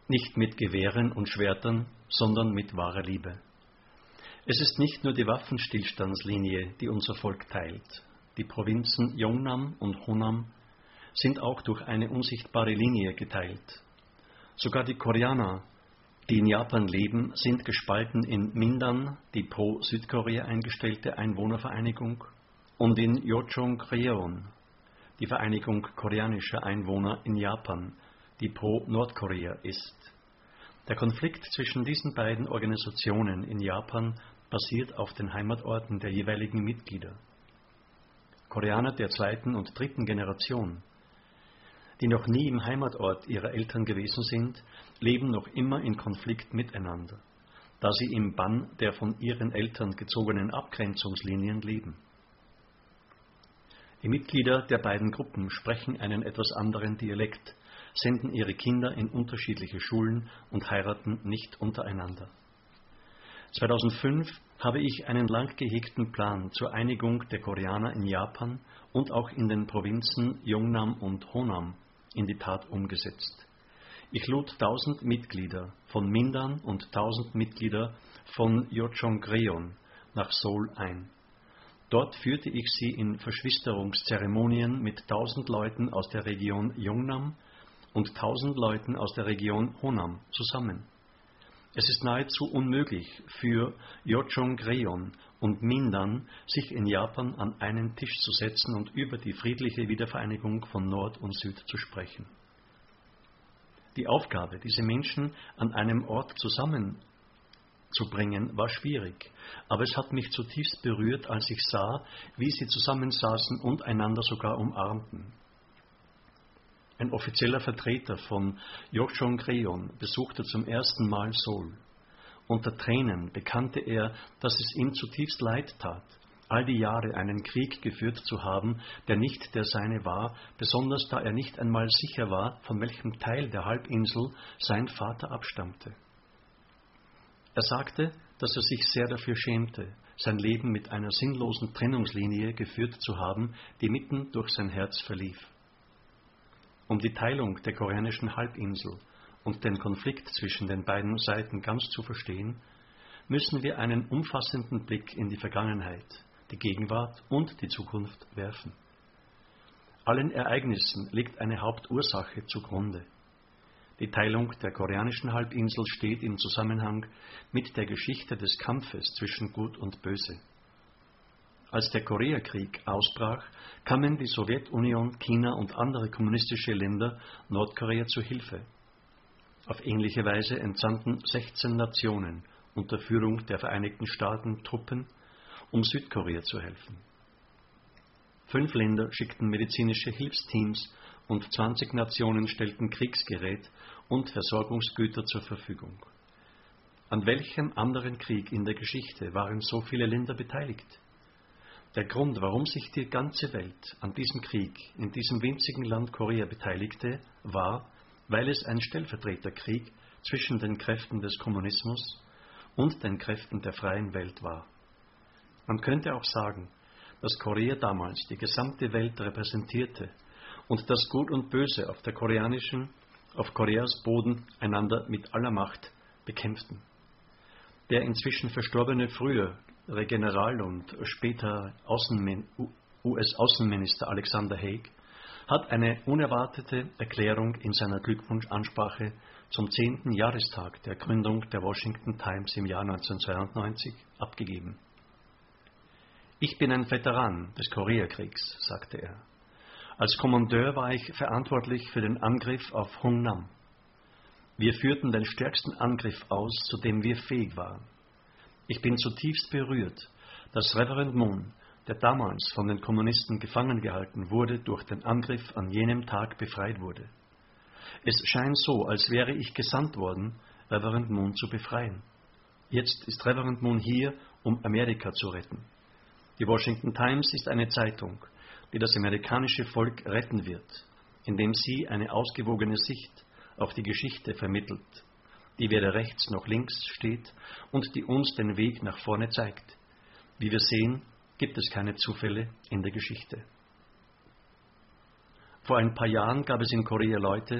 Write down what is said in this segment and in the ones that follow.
Nicht mit Gewehren und Schwertern, sondern mit wahrer Liebe. Es ist nicht nur die Waffenstillstandslinie, die unser Volk teilt. Die Provinzen Yeongnam und Honam sind auch durch eine unsichtbare Linie geteilt. Sogar die Koreaner, die in Japan leben, sind gespalten in Mindan, die pro Südkorea eingestellte Einwohnervereinigung, und in Yochong-Kreon, die Vereinigung koreanischer Einwohner in Japan, die pro Nordkorea ist. Der Konflikt zwischen diesen beiden Organisationen in Japan basiert auf den Heimatorten der jeweiligen Mitglieder. Koreaner der zweiten und dritten Generation, die noch nie im Heimatort ihrer Eltern gewesen sind, leben noch immer in Konflikt miteinander, da sie im Bann der von ihren Eltern gezogenen Abgrenzungslinien leben. Die Mitglieder der beiden Gruppen sprechen einen etwas anderen Dialekt, senden ihre Kinder in unterschiedliche Schulen und heiraten nicht untereinander. 2005 habe ich einen lang gehegten Plan zur Einigung der Koreaner in Japan und auch in den Provinzen Yeongnam und Honam in die Tat umgesetzt. Ich lud 1000 Mitglieder von Mindan und 1000 Mitglieder von Yochong-Kreon nach Seoul ein. Dort führte ich sie in Verschwisterungszeremonien mit 1000 Leuten aus der Region Yeongnam und 1000 Leuten aus der Region Honam zusammen. Es ist nahezu unmöglich für Yochong-Kreon und Mindan, sich in Japan an einen Tisch zu setzen und über die friedliche Wiedervereinigung von Nord und Süd zu sprechen. Die Aufgabe, diese Menschen an einem Ort zusammenzubringen, war schwierig, aber es hat mich zutiefst berührt, als ich sah, wie sie zusammensaßen und einander sogar umarmten. Ein offizieller Vertreter von Yochong-Kreon besuchte zum ersten Mal Seoul. Unter Tränen bekannte er, dass es ihm zutiefst leid tat, all die Jahre einen Krieg geführt zu haben, der nicht der seine war, besonders da er nicht einmal sicher war, von welchem Teil der Halbinsel sein Vater abstammte. Er sagte, dass er sich sehr dafür schämte, sein Leben mit einer sinnlosen Trennungslinie geführt zu haben, die mitten durch sein Herz verlief. Um die Teilung der koreanischen Halbinsel und den Konflikt zwischen den beiden Seiten ganz zu verstehen, müssen wir einen umfassenden Blick in die Vergangenheit, die Gegenwart und die Zukunft werfen. Allen Ereignissen liegt eine Hauptursache zugrunde. Die Teilung der koreanischen Halbinsel steht im Zusammenhang mit der Geschichte des Kampfes zwischen Gut und Böse. Als der Koreakrieg ausbrach, kamen die Sowjetunion, China und andere kommunistische Länder Nordkorea zu Hilfe. Auf ähnliche Weise entsandten 16 Nationen unter Führung der Vereinigten Staaten Truppen, um Südkorea zu helfen. 5 Länder schickten medizinische Hilfsteams und 20 Nationen stellten Kriegsgerät und Versorgungsgüter zur Verfügung. An welchem anderen Krieg in der Geschichte waren so viele Länder beteiligt? Der Grund, warum sich die ganze Welt an diesem Krieg in diesem winzigen Land Korea beteiligte, war, weil es ein Stellvertreterkrieg zwischen den Kräften des Kommunismus und den Kräften der freien Welt war. Man könnte auch sagen, dass Korea damals die gesamte Welt repräsentierte und dass Gut und Böse auf Koreas Boden einander mit aller Macht bekämpften. Der inzwischen verstorbene frühere General und später US-Außenminister Alexander Haig hat eine unerwartete Erklärung in seiner Glückwunschansprache zum 10. Jahrestag der Gründung der Washington Times im Jahr 1992 abgegeben. Ich bin ein Veteran des Koreakriegs, sagte er. Als Kommandeur war ich verantwortlich für den Angriff auf Hongnam. Wir führten den stärksten Angriff aus, zu dem wir fähig waren. Ich bin zutiefst berührt, dass Reverend Moon, der damals von den Kommunisten gefangen gehalten wurde, durch den Angriff an jenem Tag befreit wurde. Es scheint so, als wäre ich gesandt worden, Reverend Moon zu befreien. Jetzt ist Reverend Moon hier, um Amerika zu retten. Die Washington Times ist eine Zeitung, die das amerikanische Volk retten wird, indem sie eine ausgewogene Sicht auf die Geschichte vermittelt, die weder rechts noch links steht und die uns den Weg nach vorne zeigt. Wie wir sehen, gibt es keine Zufälle in der Geschichte. Vor ein paar Jahren gab es in Korea Leute,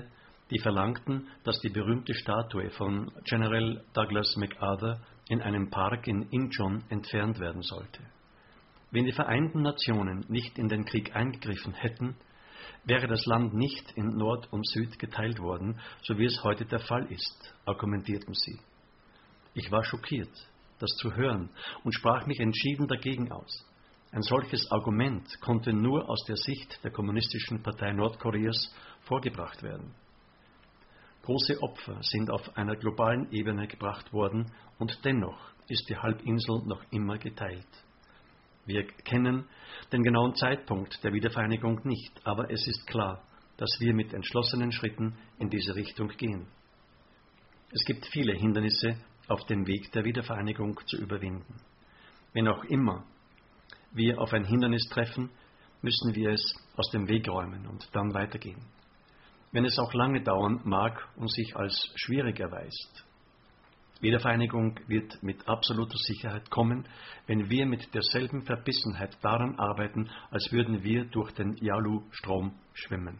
die verlangten, dass die berühmte Statue von General Douglas MacArthur in einem Park in Incheon entfernt werden sollte. Wenn die Vereinten Nationen nicht in den Krieg eingegriffen hätten, wäre das Land nicht in Nord und Süd geteilt worden, so wie es heute der Fall ist, argumentierten sie. Ich war schockiert, das zu hören, und sprach mich entschieden dagegen aus. Ein solches Argument konnte nur aus der Sicht der Kommunistischen Partei Nordkoreas vorgebracht werden. Große Opfer sind auf einer globalen Ebene gebracht worden, und dennoch ist die Halbinsel noch immer geteilt. Wir kennen den genauen Zeitpunkt der Wiedervereinigung nicht, aber es ist klar, dass wir mit entschlossenen Schritten in diese Richtung gehen. Es gibt viele Hindernisse auf dem Weg der Wiedervereinigung zu überwinden. Wenn auch immer wir auf ein Hindernis treffen, müssen wir es aus dem Weg räumen und dann weitergehen. Wenn es auch lange dauern mag und sich als schwierig erweist. Wiedervereinigung wird mit absoluter Sicherheit kommen, wenn wir mit derselben Verbissenheit daran arbeiten, als würden wir durch den Yalu-Strom schwimmen.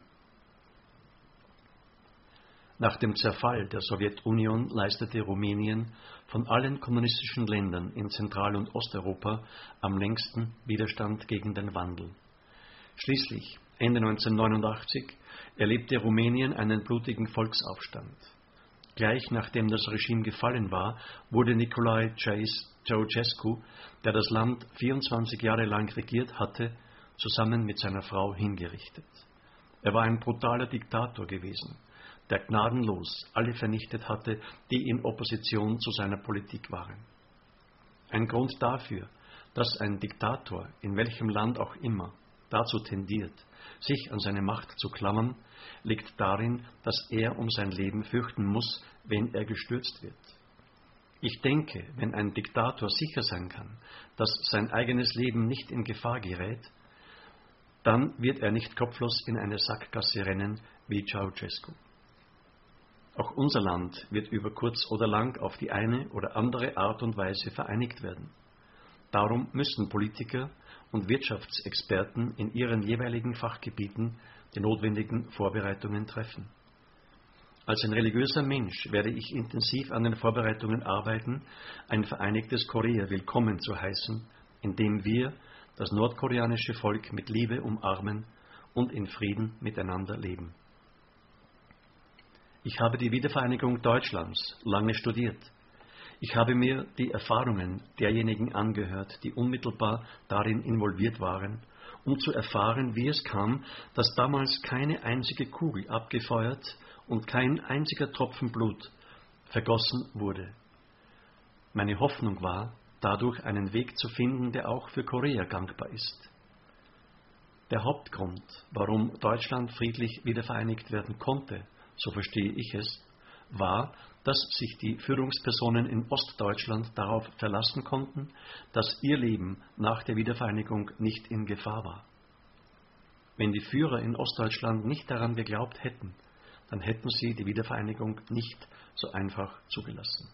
Nach dem Zerfall der Sowjetunion leistete Rumänien von allen kommunistischen Ländern in Zentral- und Osteuropa am längsten Widerstand gegen den Wandel. Schließlich, Ende 1989, erlebte Rumänien einen blutigen Volksaufstand. Gleich nachdem das Regime gefallen war, wurde Nicolae Ceausescu, der das Land 24 Jahre lang regiert hatte, zusammen mit seiner Frau hingerichtet. Er war ein brutaler Diktator gewesen, der gnadenlos alle vernichtet hatte, die in Opposition zu seiner Politik waren. Ein Grund dafür, dass ein Diktator, in welchem Land auch immer, dazu tendiert, sich an seine Macht zu klammern, liegt darin, dass er um sein Leben fürchten muss, wenn er gestürzt wird. Ich denke, wenn ein Diktator sicher sein kann, dass sein eigenes Leben nicht in Gefahr gerät, dann wird er nicht kopflos in eine Sackgasse rennen wie Ceausescu. Auch unser Land wird über kurz oder lang auf die eine oder andere Art und Weise vereinigt werden. Darum müssen Politiker und Wirtschaftsexperten in ihren jeweiligen Fachgebieten die notwendigen Vorbereitungen treffen. Als ein religiöser Mensch werde ich intensiv an den Vorbereitungen arbeiten, ein vereinigtes Korea willkommen zu heißen, indem wir das nordkoreanische Volk mit Liebe umarmen und in Frieden miteinander leben. Ich habe die Wiedervereinigung Deutschlands lange studiert. Ich habe mir die Erfahrungen derjenigen angehört, die unmittelbar darin involviert waren, um zu erfahren, wie es kam, dass damals keine einzige Kugel abgefeuert und kein einziger Tropfen Blut vergossen wurde. Meine Hoffnung war, dadurch einen Weg zu finden, der auch für Korea gangbar ist. Der Hauptgrund, warum Deutschland friedlich wiedervereinigt werden konnte, so verstehe ich es, war, dass sich die Führungspersonen in Ostdeutschland darauf verlassen konnten, dass ihr Leben nach der Wiedervereinigung nicht in Gefahr war. Wenn die Führer in Ostdeutschland nicht daran geglaubt hätten, dann hätten sie die Wiedervereinigung nicht so einfach zugelassen.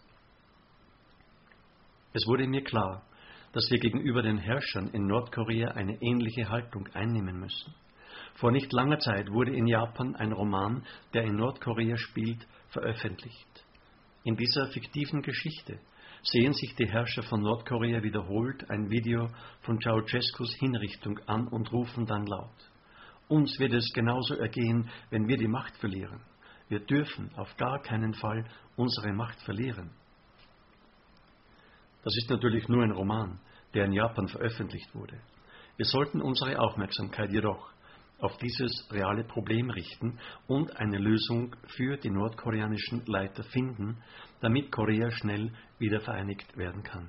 Es wurde mir klar, dass wir gegenüber den Herrschern in Nordkorea eine ähnliche Haltung einnehmen müssen. Vor nicht langer Zeit wurde in Japan ein Roman, der in Nordkorea spielt, veröffentlicht. In dieser fiktiven Geschichte sehen sich die Herrscher von Nordkorea wiederholt ein Video von Ceausescus Hinrichtung an und rufen dann laut: Uns wird es genauso ergehen, wenn wir die Macht verlieren. Wir dürfen auf gar keinen Fall unsere Macht verlieren. Das ist natürlich nur ein Roman, der in Japan veröffentlicht wurde. Wir sollten unsere Aufmerksamkeit jedoch auf dieses reale Problem richten und eine Lösung für die nordkoreanischen Leiter finden, damit Korea schnell wieder vereinigt werden kann.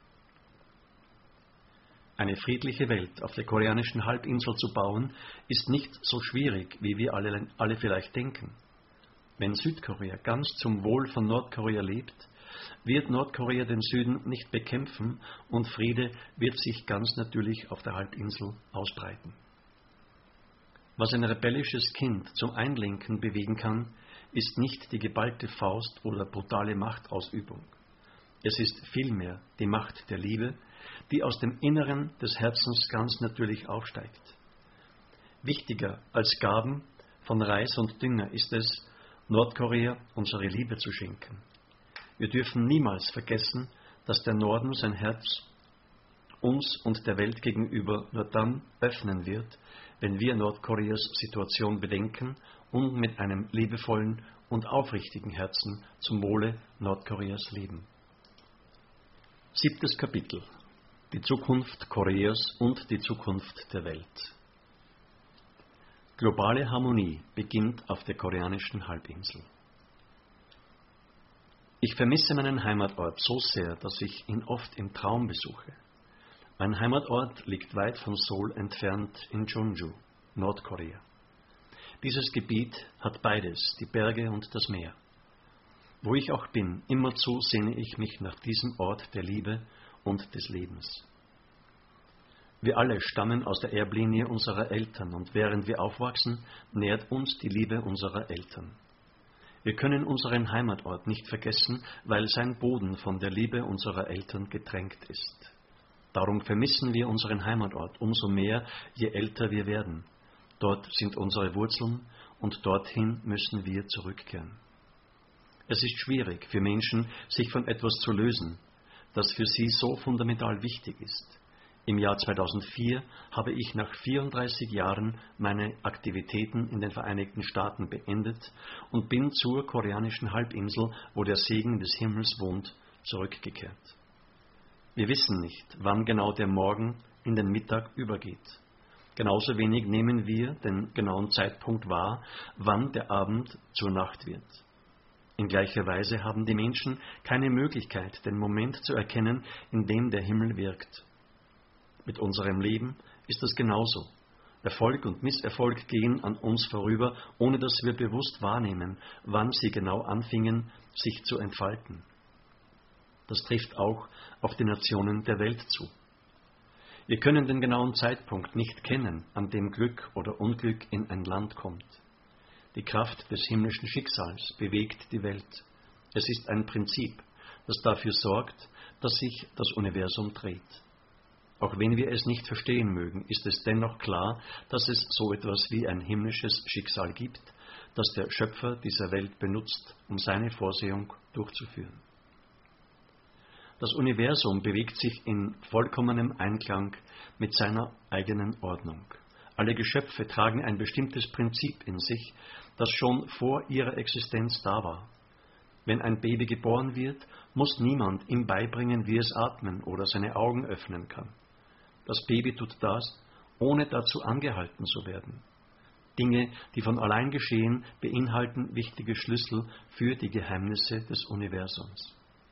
Eine friedliche Welt auf der koreanischen Halbinsel zu bauen, ist nicht so schwierig, wie wir alle vielleicht denken. Wenn Südkorea ganz zum Wohl von Nordkorea lebt, wird Nordkorea den Süden nicht bekämpfen und Friede wird sich ganz natürlich auf der Halbinsel ausbreiten. Was ein rebellisches Kind zum Einlenken bewegen kann, ist nicht die geballte Faust oder brutale Machtausübung. Es ist vielmehr die Macht der Liebe, die aus dem Inneren des Herzens ganz natürlich aufsteigt. Wichtiger als Gaben von Reis und Dünger ist es, Nordkorea unsere Liebe zu schenken. Wir dürfen niemals vergessen, dass der Norden sein Herz uns und der Welt gegenüber nur dann öffnen wird, wenn wir Nordkoreas Situation bedenken und mit einem liebevollen und aufrichtigen Herzen zum Wohle Nordkoreas leben. 7. Kapitel: Die Zukunft Koreas und die Zukunft der Welt. Globale Harmonie beginnt auf der koreanischen Halbinsel. Ich vermisse meinen Heimatort so sehr, dass ich ihn oft im Traum besuche. Mein Heimatort liegt weit von Seoul entfernt in Jeonju, Nordkorea. Dieses Gebiet hat beides, die Berge und das Meer. Wo ich auch bin, immerzu sehne ich mich nach diesem Ort der Liebe und des Lebens. Wir alle stammen aus der Erblinie unserer Eltern und während wir aufwachsen, nährt uns die Liebe unserer Eltern. Wir können unseren Heimatort nicht vergessen, weil sein Boden von der Liebe unserer Eltern getränkt ist. Darum vermissen wir unseren Heimatort umso mehr, je älter wir werden. Dort sind unsere Wurzeln und dorthin müssen wir zurückkehren. Es ist schwierig für Menschen, sich von etwas zu lösen, das für sie so fundamental wichtig ist. Im Jahr 2004 habe ich nach 34 Jahren meine Aktivitäten in den Vereinigten Staaten beendet und bin zur koreanischen Halbinsel, wo der Segen des Himmels wohnt, zurückgekehrt. Wir wissen nicht, wann genau der Morgen in den Mittag übergeht. Genauso wenig nehmen wir den genauen Zeitpunkt wahr, wann der Abend zur Nacht wird. In gleicher Weise haben die Menschen keine Möglichkeit, den Moment zu erkennen, in dem der Himmel wirkt. Mit unserem Leben ist es genauso. Erfolg und Misserfolg gehen an uns vorüber, ohne dass wir bewusst wahrnehmen, wann sie genau anfingen, sich zu entfalten. Das trifft auch auf die Nationen der Welt zu. Wir können den genauen Zeitpunkt nicht kennen, an dem Glück oder Unglück in ein Land kommt. Die Kraft des himmlischen Schicksals bewegt die Welt. Es ist ein Prinzip, das dafür sorgt, dass sich das Universum dreht. Auch wenn wir es nicht verstehen mögen, ist es dennoch klar, dass es so etwas wie ein himmlisches Schicksal gibt, das der Schöpfer dieser Welt benutzt, um seine Vorsehung durchzuführen. Das Universum bewegt sich in vollkommenem Einklang mit seiner eigenen Ordnung. Alle Geschöpfe tragen ein bestimmtes Prinzip in sich, das schon vor ihrer Existenz da war. Wenn ein Baby geboren wird, muss niemand ihm beibringen, wie es atmen oder seine Augen öffnen kann. Das Baby tut das, ohne dazu angehalten zu werden. Dinge, die von allein geschehen, beinhalten wichtige Schlüssel für die Geheimnisse des Universums.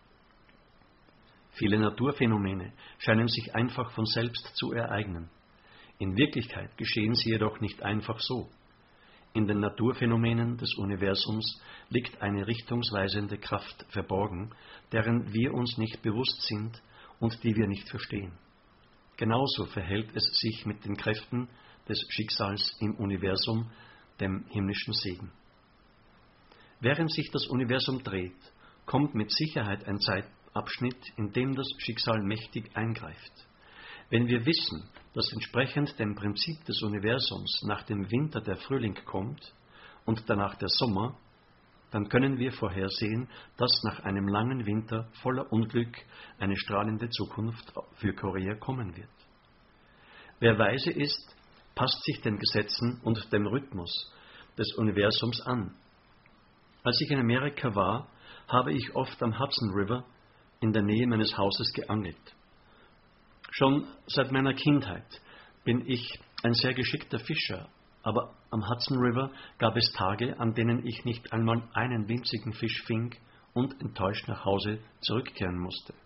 Viele Naturphänomene scheinen sich einfach von selbst zu ereignen. In Wirklichkeit geschehen sie jedoch nicht einfach so. In den Naturphänomenen des Universums liegt eine richtungsweisende Kraft verborgen, deren wir uns nicht bewusst sind und die wir nicht verstehen. Genauso verhält es sich mit den Kräften des Schicksals im Universum, dem himmlischen Segen. Während sich das Universum dreht, kommt mit Sicherheit ein Zeitabschnitt, in dem das Schicksal mächtig eingreift. Wenn wir wissen, dass entsprechend dem Prinzip des Universums nach dem Winter der Frühling kommt und danach der Sommer, dann können wir vorhersehen, dass nach einem langen Winter voller Unglück eine strahlende Zukunft für Korea kommen wird. Wer weise ist, passt sich den Gesetzen und dem Rhythmus des Universums an. Als ich in Amerika war, habe ich oft am Hudson River in der Nähe meines Hauses geangelt. Schon seit meiner Kindheit bin ich ein sehr geschickter Fischer, aber am Hudson River gab es Tage, an denen ich nicht einmal einen winzigen Fisch fing und enttäuscht nach Hause zurückkehren musste.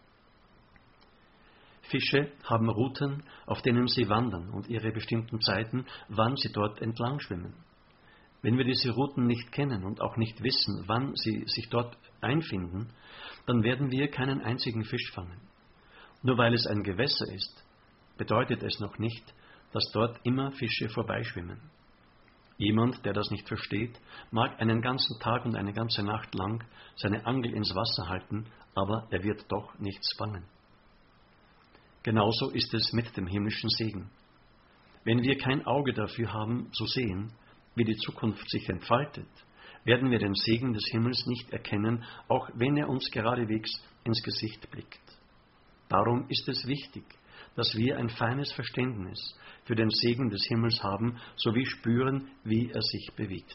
Fische haben Routen, auf denen sie wandern und ihre bestimmten Zeiten, wann sie dort entlang schwimmen. Wenn wir diese Routen nicht kennen und auch nicht wissen, wann sie sich dort einfinden, dann werden wir keinen einzigen Fisch fangen. Nur weil es ein Gewässer ist, bedeutet es noch nicht, dass dort immer Fische vorbeischwimmen. Jemand, der das nicht versteht, mag einen ganzen Tag und eine ganze Nacht lang seine Angel ins Wasser halten, aber er wird doch nichts fangen. Genauso ist es mit dem himmlischen Segen. Wenn wir kein Auge dafür haben, zu sehen, wie die Zukunft sich entfaltet, werden wir den Segen des Himmels nicht erkennen, auch wenn er uns geradewegs ins Gesicht blickt. Darum ist es wichtig, dass wir ein feines Verständnis für den Segen des Himmels haben, sowie spüren, wie er sich bewegt.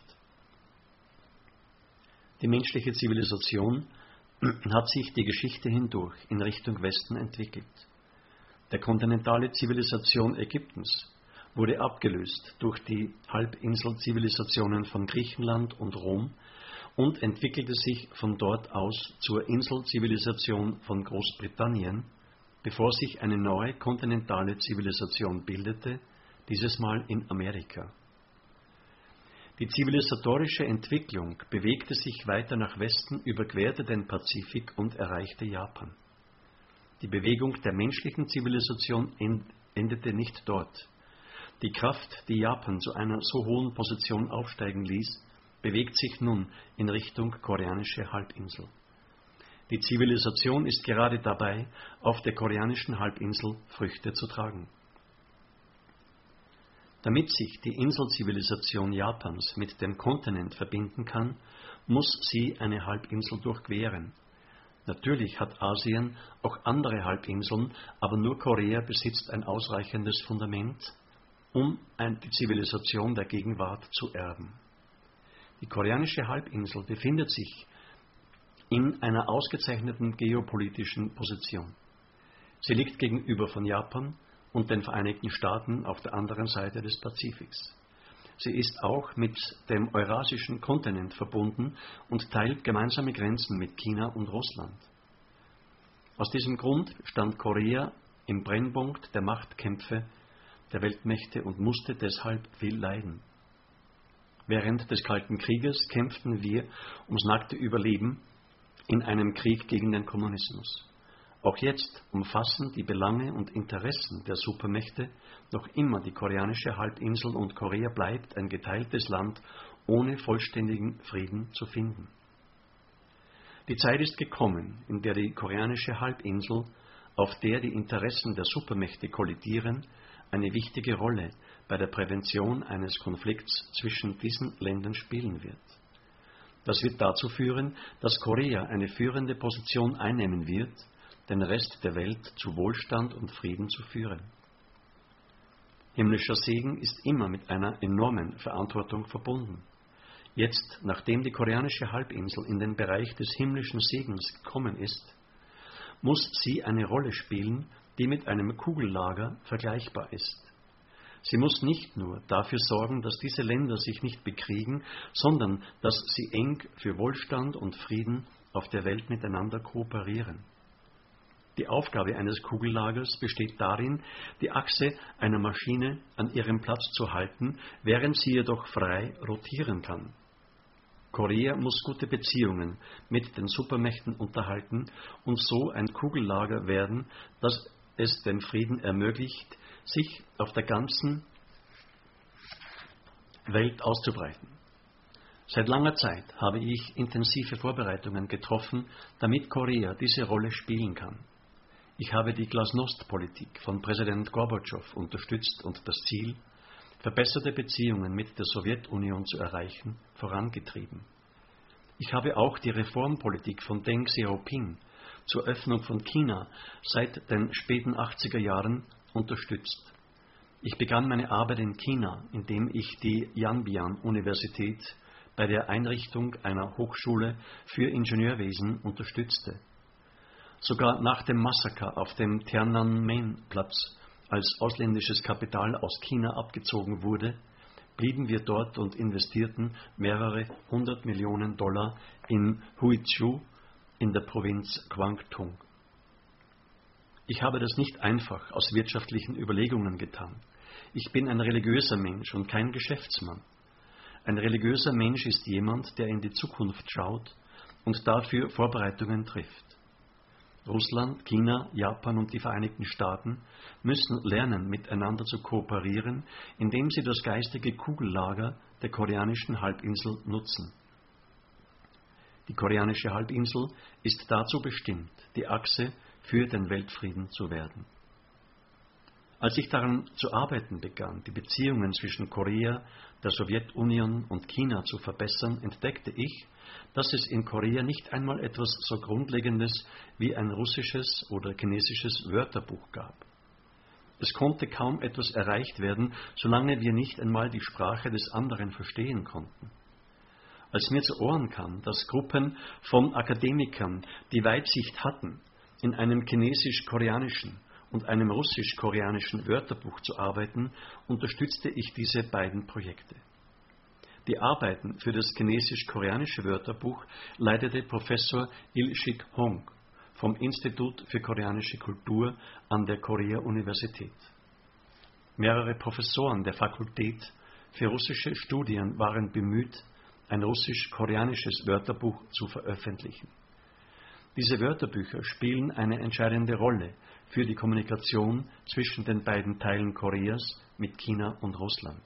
Die menschliche Zivilisation hat sich die Geschichte hindurch in Richtung Westen entwickelt. Der kontinentale Zivilisation Ägyptens wurde abgelöst durch die Halbinselzivilisationen von Griechenland und Rom und entwickelte sich von dort aus zur Inselzivilisation von Großbritannien, bevor sich eine neue kontinentale Zivilisation bildete, dieses Mal in Amerika. Die zivilisatorische Entwicklung bewegte sich weiter nach Westen, überquerte den Pazifik und erreichte Japan. Die Bewegung der menschlichen Zivilisation endete nicht dort. Die Kraft, die Japan zu einer so hohen Position aufsteigen ließ, bewegt sich nun in Richtung koreanische Halbinsel. Die Zivilisation ist gerade dabei, auf der koreanischen Halbinsel Früchte zu tragen. Damit sich die Inselzivilisation Japans mit dem Kontinent verbinden kann, muss sie eine Halbinsel durchqueren. Natürlich hat Asien auch andere Halbinseln, aber nur Korea besitzt ein ausreichendes Fundament, um die Zivilisation der Gegenwart zu erben. Die koreanische Halbinsel befindet sich in einer ausgezeichneten geopolitischen Position. Sie liegt gegenüber von Japan und den Vereinigten Staaten auf der anderen Seite des Pazifiks. Sie ist auch mit dem eurasischen Kontinent verbunden und teilt gemeinsame Grenzen mit China und Russland. Aus diesem Grund stand Korea im Brennpunkt der Machtkämpfe der Weltmächte und musste deshalb viel leiden. Während des Kalten Krieges kämpften wir ums nackte Überleben in einem Krieg gegen den Kommunismus. Auch jetzt umfassen die Belange und Interessen der Supermächte noch immer die koreanische Halbinsel und Korea bleibt ein geteiltes Land, ohne vollständigen Frieden zu finden. Die Zeit ist gekommen, in der die koreanische Halbinsel, auf der die Interessen der Supermächte kollidieren, eine wichtige Rolle bei der Prävention eines Konflikts zwischen diesen Ländern spielen wird. Das wird dazu führen, dass Korea eine führende Position einnehmen wird, den Rest der Welt zu Wohlstand und Frieden zu führen. Himmlischer Segen ist immer mit einer enormen Verantwortung verbunden. Jetzt, nachdem die koreanische Halbinsel in den Bereich des himmlischen Segens gekommen ist, muss sie eine Rolle spielen, die mit einem Kugellager vergleichbar ist. Sie muss nicht nur dafür sorgen, dass diese Länder sich nicht bekriegen, sondern dass sie eng für Wohlstand und Frieden auf der Welt miteinander kooperieren. Die Aufgabe eines Kugellagers besteht darin, die Achse einer Maschine an ihrem Platz zu halten, während sie jedoch frei rotieren kann. Korea muss gute Beziehungen mit den Supermächten unterhalten und so ein Kugellager werden, das es den Frieden ermöglicht, sich auf der ganzen Welt auszubreiten. Seit langer Zeit habe ich intensive Vorbereitungen getroffen, damit Korea diese Rolle spielen kann. Ich habe die Glasnost-Politik von Präsident Gorbatschow unterstützt und das Ziel, verbesserte Beziehungen mit der Sowjetunion zu erreichen, vorangetrieben. Ich habe auch die Reformpolitik von Deng Xiaoping zur Öffnung von China seit den späten 80er Jahren unterstützt. Ich begann meine Arbeit in China, indem ich die Yanbian-Universität bei der Einrichtung einer Hochschule für Ingenieurwesen unterstützte. Sogar nach dem Massaker auf dem Tiananmen-Platz, als ausländisches Kapital aus China abgezogen wurde, blieben wir dort und investierten mehrere 100 Millionen Dollar in Huizhou in der Provinz Guangdong. Ich habe das nicht einfach aus wirtschaftlichen Überlegungen getan. Ich bin ein religiöser Mensch und kein Geschäftsmann. Ein religiöser Mensch ist jemand, der in die Zukunft schaut und dafür Vorbereitungen trifft. Russland, China, Japan und die Vereinigten Staaten müssen lernen, miteinander zu kooperieren, indem sie das geistige Kugellager der koreanischen Halbinsel nutzen. Die koreanische Halbinsel ist dazu bestimmt, die Achse für den Weltfrieden zu werden. Als ich daran zu arbeiten begann, die Beziehungen zwischen Korea, der Sowjetunion und China zu verbessern, entdeckte ich, dass es in Korea nicht einmal etwas so Grundlegendes wie ein russisches oder chinesisches Wörterbuch gab. Es konnte kaum etwas erreicht werden, solange wir nicht einmal die Sprache des anderen verstehen konnten. Als mir zu Ohren kam, dass Gruppen von Akademikern die Weitsicht hatten, in einem chinesisch-koreanischen und einem russisch-koreanischen Wörterbuch zu arbeiten, unterstützte ich diese beiden Projekte. Die Arbeiten für das chinesisch-koreanische Wörterbuch leitete Professor Il-Shik Hong vom Institut für koreanische Kultur an der Korea-Universität. Mehrere Professoren der Fakultät für russische Studien waren bemüht, ein russisch-koreanisches Wörterbuch zu veröffentlichen. Diese Wörterbücher spielen eine entscheidende Rolle für die Kommunikation zwischen den beiden Teilen Koreas mit China und Russland.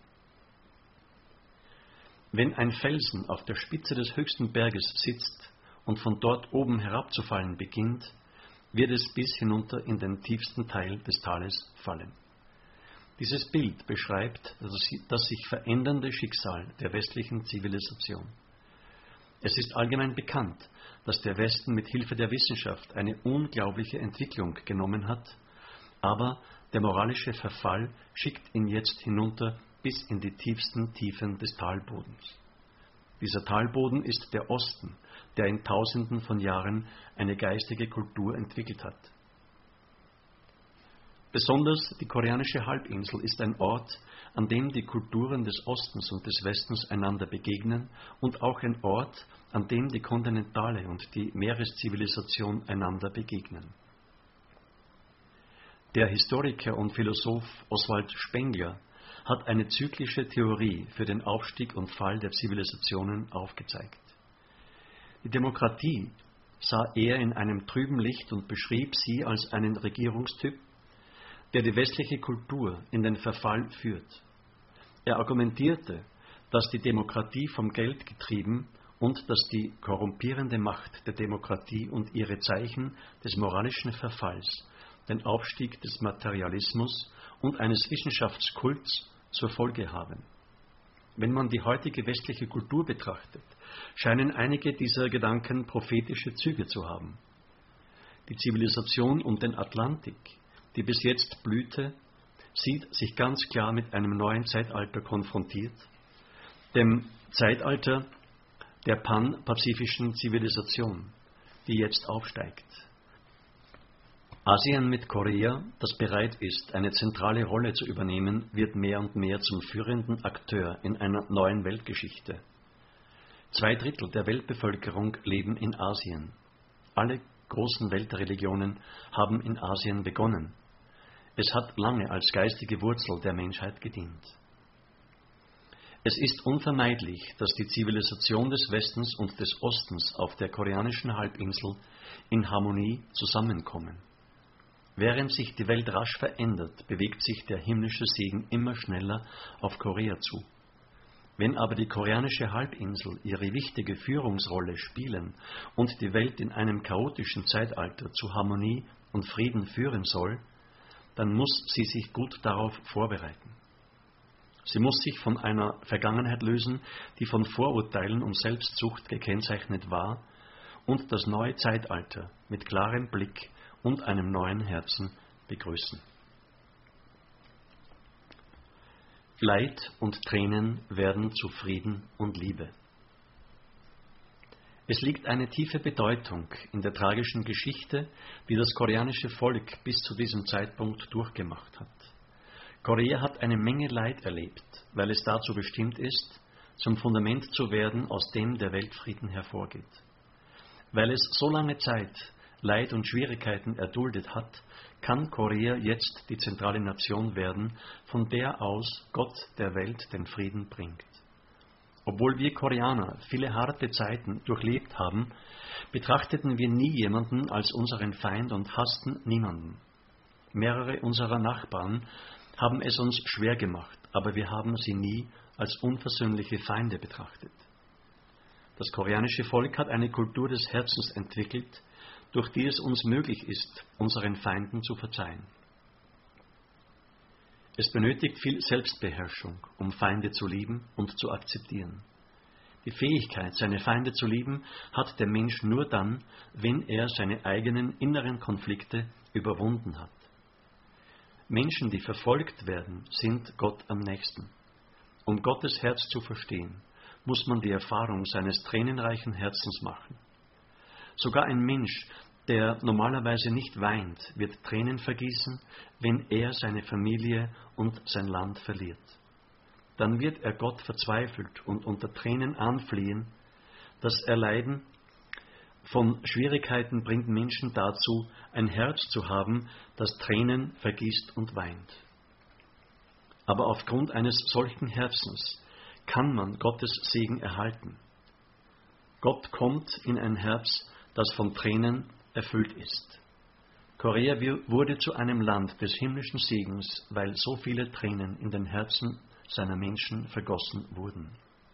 Wenn ein Felsen auf der Spitze des höchsten Berges sitzt und von dort oben herabzufallen beginnt, wird es bis hinunter in den tiefsten Teil des Tales fallen. Dieses Bild beschreibt das sich verändernde Schicksal der westlichen Zivilisation. Es ist allgemein bekannt, dass der Westen mit Hilfe der Wissenschaft eine unglaubliche Entwicklung genommen hat, aber der moralische Verfall schickt ihn jetzt hinunter bis in die tiefsten Tiefen des Talbodens. Dieser Talboden ist der Osten, der in Tausenden von Jahren eine geistige Kultur entwickelt hat. Besonders die koreanische Halbinsel ist ein Ort, an dem die Kulturen des Ostens und des Westens einander begegnen und auch ein Ort, an dem die kontinentale und die Meereszivilisation einander begegnen. Der Historiker und Philosoph Oswald Spengler hat eine zyklische Theorie für den Aufstieg und Fall der Zivilisationen aufgezeigt. Die Demokratie sah er in einem trüben Licht und beschrieb sie als einen Regierungstyp, der die westliche Kultur in den Verfall führt. Er argumentierte, dass die Demokratie vom Geld getrieben und dass die korrumpierende Macht der Demokratie und ihre Zeichen des moralischen Verfalls den Aufstieg des Materialismus und eines Wissenschaftskults zur Folge haben. Wenn man die heutige westliche Kultur betrachtet, scheinen einige dieser Gedanken prophetische Züge zu haben. Die Zivilisation um den Atlantik, die bis jetzt blühte, sieht sich ganz klar mit einem neuen Zeitalter konfrontiert, dem Zeitalter der pan-pazifischen Zivilisation, die jetzt aufsteigt. Asien mit Korea, das bereit ist, eine zentrale Rolle zu übernehmen, wird mehr und mehr zum führenden Akteur in einer neuen Weltgeschichte. 2/3 der Weltbevölkerung leben in Asien. Alle großen Weltreligionen haben in Asien begonnen. Es hat lange als geistige Wurzel der Menschheit gedient. Es ist unvermeidlich, dass die Zivilisation des Westens und des Ostens auf der koreanischen Halbinsel in Harmonie zusammenkommen. Während sich die Welt rasch verändert, bewegt sich der himmlische Segen immer schneller auf Korea zu. Wenn aber die koreanische Halbinsel ihre wichtige Führungsrolle spielen und die Welt in einem chaotischen Zeitalter zu Harmonie und Frieden führen soll, dann muss sie sich gut darauf vorbereiten. Sie muss sich von einer Vergangenheit lösen, die von Vorurteilen und Selbstsucht gekennzeichnet war, und das neue Zeitalter mit klarem Blick und einem neuen Herzen begrüßen. Leid und Tränen werden zu Frieden und Liebe. Es liegt eine tiefe Bedeutung in der tragischen Geschichte, die das koreanische Volk bis zu diesem Zeitpunkt durchgemacht hat. Korea hat eine Menge Leid erlebt, weil es dazu bestimmt ist, zum Fundament zu werden, aus dem der Weltfrieden hervorgeht. Weil es so lange Zeit Leid und Schwierigkeiten erduldet hat, kann Korea jetzt die zentrale Nation werden, von der aus Gott der Welt den Frieden bringt. Obwohl wir Koreaner viele harte Zeiten durchlebt haben, betrachteten wir nie jemanden als unseren Feind und hassten niemanden. Mehrere unserer Nachbarn haben es uns schwer gemacht, aber wir haben sie nie als unversöhnliche Feinde betrachtet. Das koreanische Volk hat eine Kultur des Herzens entwickelt, durch die es uns möglich ist, unseren Feinden zu verzeihen. Es benötigt viel Selbstbeherrschung, um Feinde zu lieben und zu akzeptieren. Die Fähigkeit, seine Feinde zu lieben, hat der Mensch nur dann, wenn er seine eigenen inneren Konflikte überwunden hat. Menschen, die verfolgt werden, sind Gott am nächsten. Um Gottes Herz zu verstehen, muss man die Erfahrung seines tränenreichen Herzens machen. Sogar ein Mensch, der normalerweise nicht weint, wird Tränen vergießen, wenn er seine Familie und sein Land verliert. Dann wird er Gott verzweifelt und unter Tränen anflehen. Das Erleiden von Schwierigkeiten bringt Menschen dazu, ein Herz zu haben, das Tränen vergießt und weint. Aber aufgrund eines solchen Herzens kann man Gottes Segen erhalten. Gott kommt in ein Herz, das von Tränen erfüllt ist. Korea wurde zu einem Land des himmlischen Segens, weil so viele Tränen in den Herzen seiner Menschen vergossen wurden.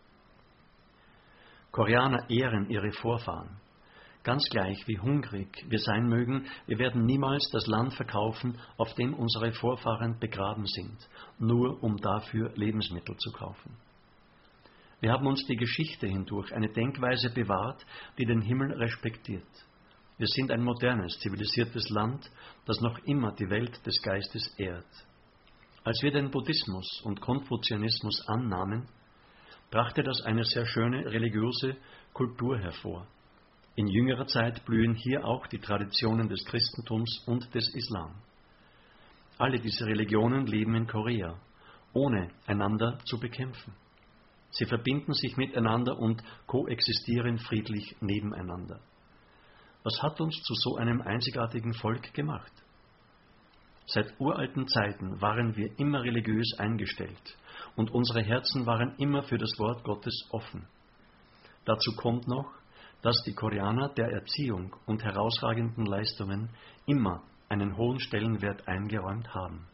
Koreaner ehren ihre Vorfahren. Ganz gleich, wie hungrig wir sein mögen, wir werden niemals das Land verkaufen, auf dem unsere Vorfahren begraben sind, nur um dafür Lebensmittel zu kaufen. Wir haben uns die Geschichte hindurch eine Denkweise bewahrt, die den Himmel respektiert. Wir sind ein modernes, zivilisiertes Land, das noch immer die Welt des Geistes ehrt. Als wir den Buddhismus und Konfuzianismus annahmen, brachte das eine sehr schöne religiöse Kultur hervor. In jüngerer Zeit blühen hier auch die Traditionen des Christentums und des Islam. Alle diese Religionen leben in Korea, ohne einander zu bekämpfen. Sie verbinden sich miteinander und koexistieren friedlich nebeneinander. Was hat uns zu so einem einzigartigen Volk gemacht? Seit uralten Zeiten waren wir immer religiös eingestellt und unsere Herzen waren immer für das Wort Gottes offen. Dazu kommt noch, dass die Koreaner der Erziehung und herausragenden Leistungen immer einen hohen Stellenwert eingeräumt haben.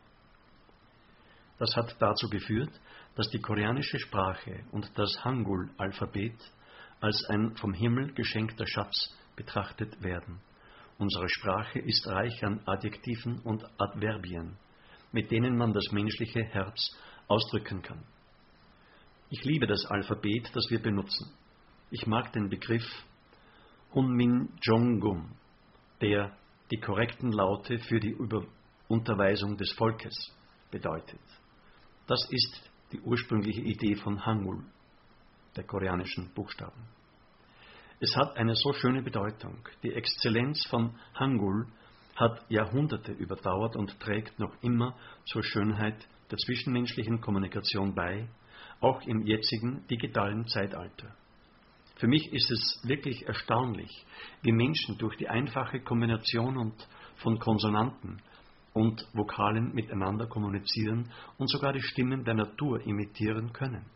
Das hat dazu geführt, dass die koreanische Sprache und das Hangul-Alphabet als ein vom Himmel geschenkter Schatz betrachtet werden. Unsere Sprache ist reich an Adjektiven und Adverbien, mit denen man das menschliche Herz ausdrücken kann. Ich liebe das Alphabet, das wir benutzen. Ich mag den Begriff Hunminjeongeum, der die korrekten Laute für die Unterweisung des Volkes bedeutet. Das ist die ursprüngliche Idee von Hangul, der koreanischen Buchstaben. Es hat eine so schöne Bedeutung. Die Exzellenz von Hangul hat Jahrhunderte überdauert und trägt noch immer zur Schönheit der zwischenmenschlichen Kommunikation bei, auch im jetzigen digitalen Zeitalter. Für mich ist es wirklich erstaunlich, wie Menschen durch die einfache Kombination von Konsonanten und Vokalen miteinander kommunizieren und sogar die Stimmen der Natur imitieren können.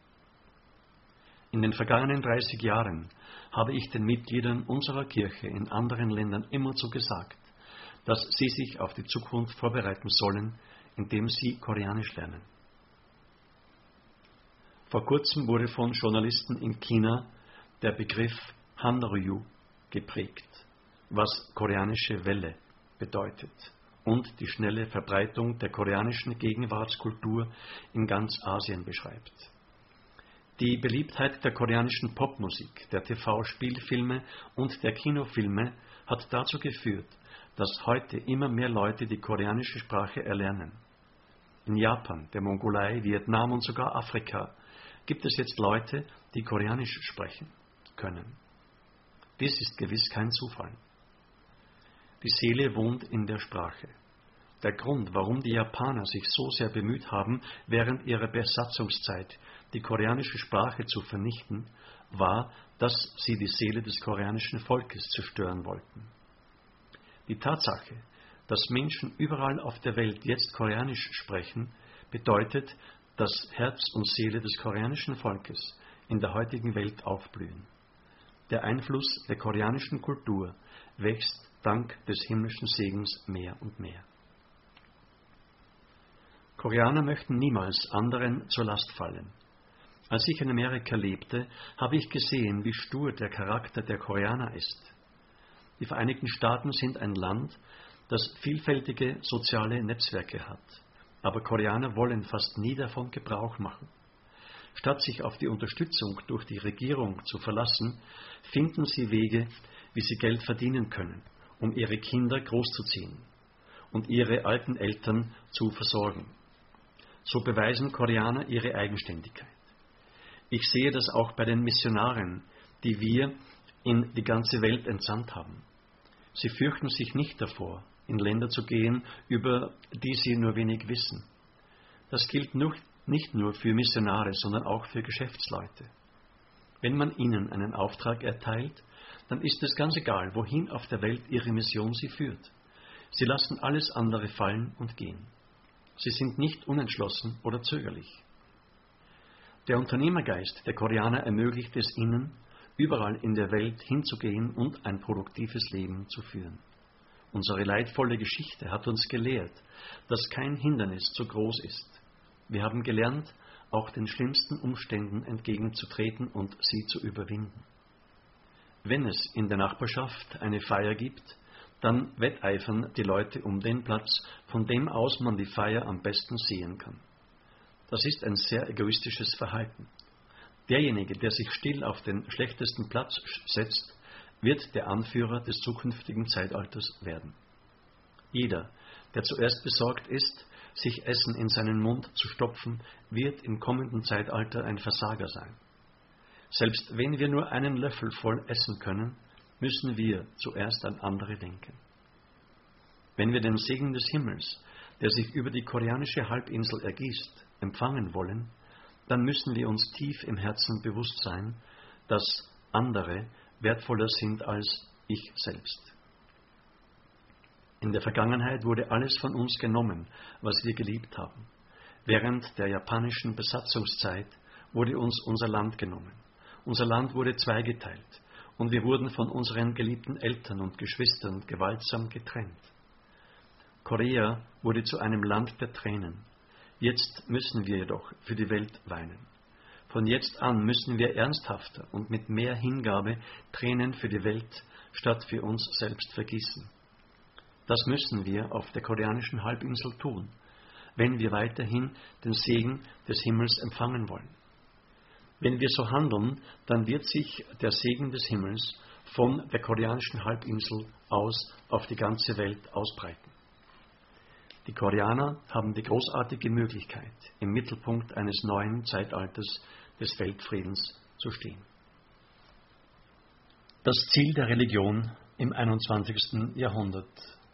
In den vergangenen 30 Jahren habe ich den Mitgliedern unserer Kirche in anderen Ländern immerzu gesagt, dass sie sich auf die Zukunft vorbereiten sollen, indem sie Koreanisch lernen. Vor kurzem wurde von Journalisten in China der Begriff Hanryu geprägt, was koreanische Welle bedeutet und die schnelle Verbreitung der koreanischen Gegenwartskultur in ganz Asien beschreibt. Die Beliebtheit der koreanischen Popmusik, der TV-Spielfilme und der Kinofilme hat dazu geführt, dass heute immer mehr Leute die koreanische Sprache erlernen. In Japan, der Mongolei, Vietnam und sogar Afrika gibt es jetzt Leute, die Koreanisch sprechen können. Dies ist gewiss kein Zufall. Die Seele wohnt in der Sprache. Der Grund, warum die Japaner sich so sehr bemüht haben, während ihrer Besatzungszeit die koreanische Sprache zu vernichten, war, dass sie die Seele des koreanischen Volkes zerstören wollten. Die Tatsache, dass Menschen überall auf der Welt jetzt Koreanisch sprechen, bedeutet, dass Herz und Seele des koreanischen Volkes in der heutigen Welt aufblühen. Der Einfluss der koreanischen Kultur wächst dank des himmlischen Segens mehr und mehr. Koreaner möchten niemals anderen zur Last fallen. Als ich in Amerika lebte, habe ich gesehen, wie stur der Charakter der Koreaner ist. Die Vereinigten Staaten sind ein Land, das vielfältige soziale Netzwerke hat. aber Koreaner wollen fast nie davon Gebrauch machen. Statt sich auf die Unterstützung durch die Regierung zu verlassen, finden sie Wege, wie sie Geld verdienen können, um ihre Kinder großzuziehen und ihre alten Eltern zu versorgen. So beweisen Koreaner ihre Eigenständigkeit. Ich sehe das auch bei den Missionaren, die wir in die ganze Welt entsandt haben. Sie fürchten sich nicht davor, in Länder zu gehen, über die sie nur wenig wissen. Das gilt nicht nur für Missionare, sondern auch für Geschäftsleute. Wenn man ihnen einen Auftrag erteilt, dann ist es ganz egal, wohin auf der Welt ihre Mission sie führt. Sie lassen alles andere fallen und gehen. Sie sind nicht unentschlossen oder zögerlich. Der Unternehmergeist der Koreaner ermöglicht es ihnen, überall in der Welt hinzugehen und ein produktives Leben zu führen. Unsere leidvolle Geschichte hat uns gelehrt, dass kein Hindernis zu groß ist. Wir haben gelernt, auch den schlimmsten Umständen entgegenzutreten und sie zu überwinden. Wenn es in der Nachbarschaft eine Feier gibt, dann wetteifern die Leute um den Platz, von dem aus man die Feier am besten sehen kann. Das ist ein sehr egoistisches Verhalten. Derjenige, der sich still auf den schlechtesten Platz setzt, wird der Anführer des zukünftigen Zeitalters werden. Jeder, der zuerst besorgt ist, sich Essen in seinen Mund zu stopfen, wird im kommenden Zeitalter ein Versager sein. Selbst wenn wir nur einen Löffel voll essen können, müssen wir zuerst an andere denken. Wenn wir den Segen des Himmels, der sich über die koreanische Halbinsel ergießt, empfangen wollen, dann müssen wir uns tief im Herzen bewusst sein, dass andere wertvoller sind als ich selbst. In der Vergangenheit wurde alles von uns genommen, was wir geliebt haben. Während der japanischen Besatzungszeit wurde uns unser Land genommen. Unser Land wurde zweigeteilt und wir wurden von unseren geliebten Eltern und Geschwistern gewaltsam getrennt. Korea wurde zu einem Land der Tränen. Jetzt müssen wir jedoch für die Welt weinen. Von jetzt an müssen wir ernsthafter und mit mehr Hingabe Tränen für die Welt statt für uns selbst vergießen. Das müssen wir auf der koreanischen Halbinsel tun, wenn wir weiterhin den Segen des Himmels empfangen wollen. Wenn wir so handeln, dann wird sich der Segen des Himmels von der koreanischen Halbinsel aus auf die ganze Welt ausbreiten. Die Koreaner haben die großartige Möglichkeit, im Mittelpunkt eines neuen Zeitalters des Weltfriedens zu stehen. Das Ziel der Religion im 21. Jahrhundert.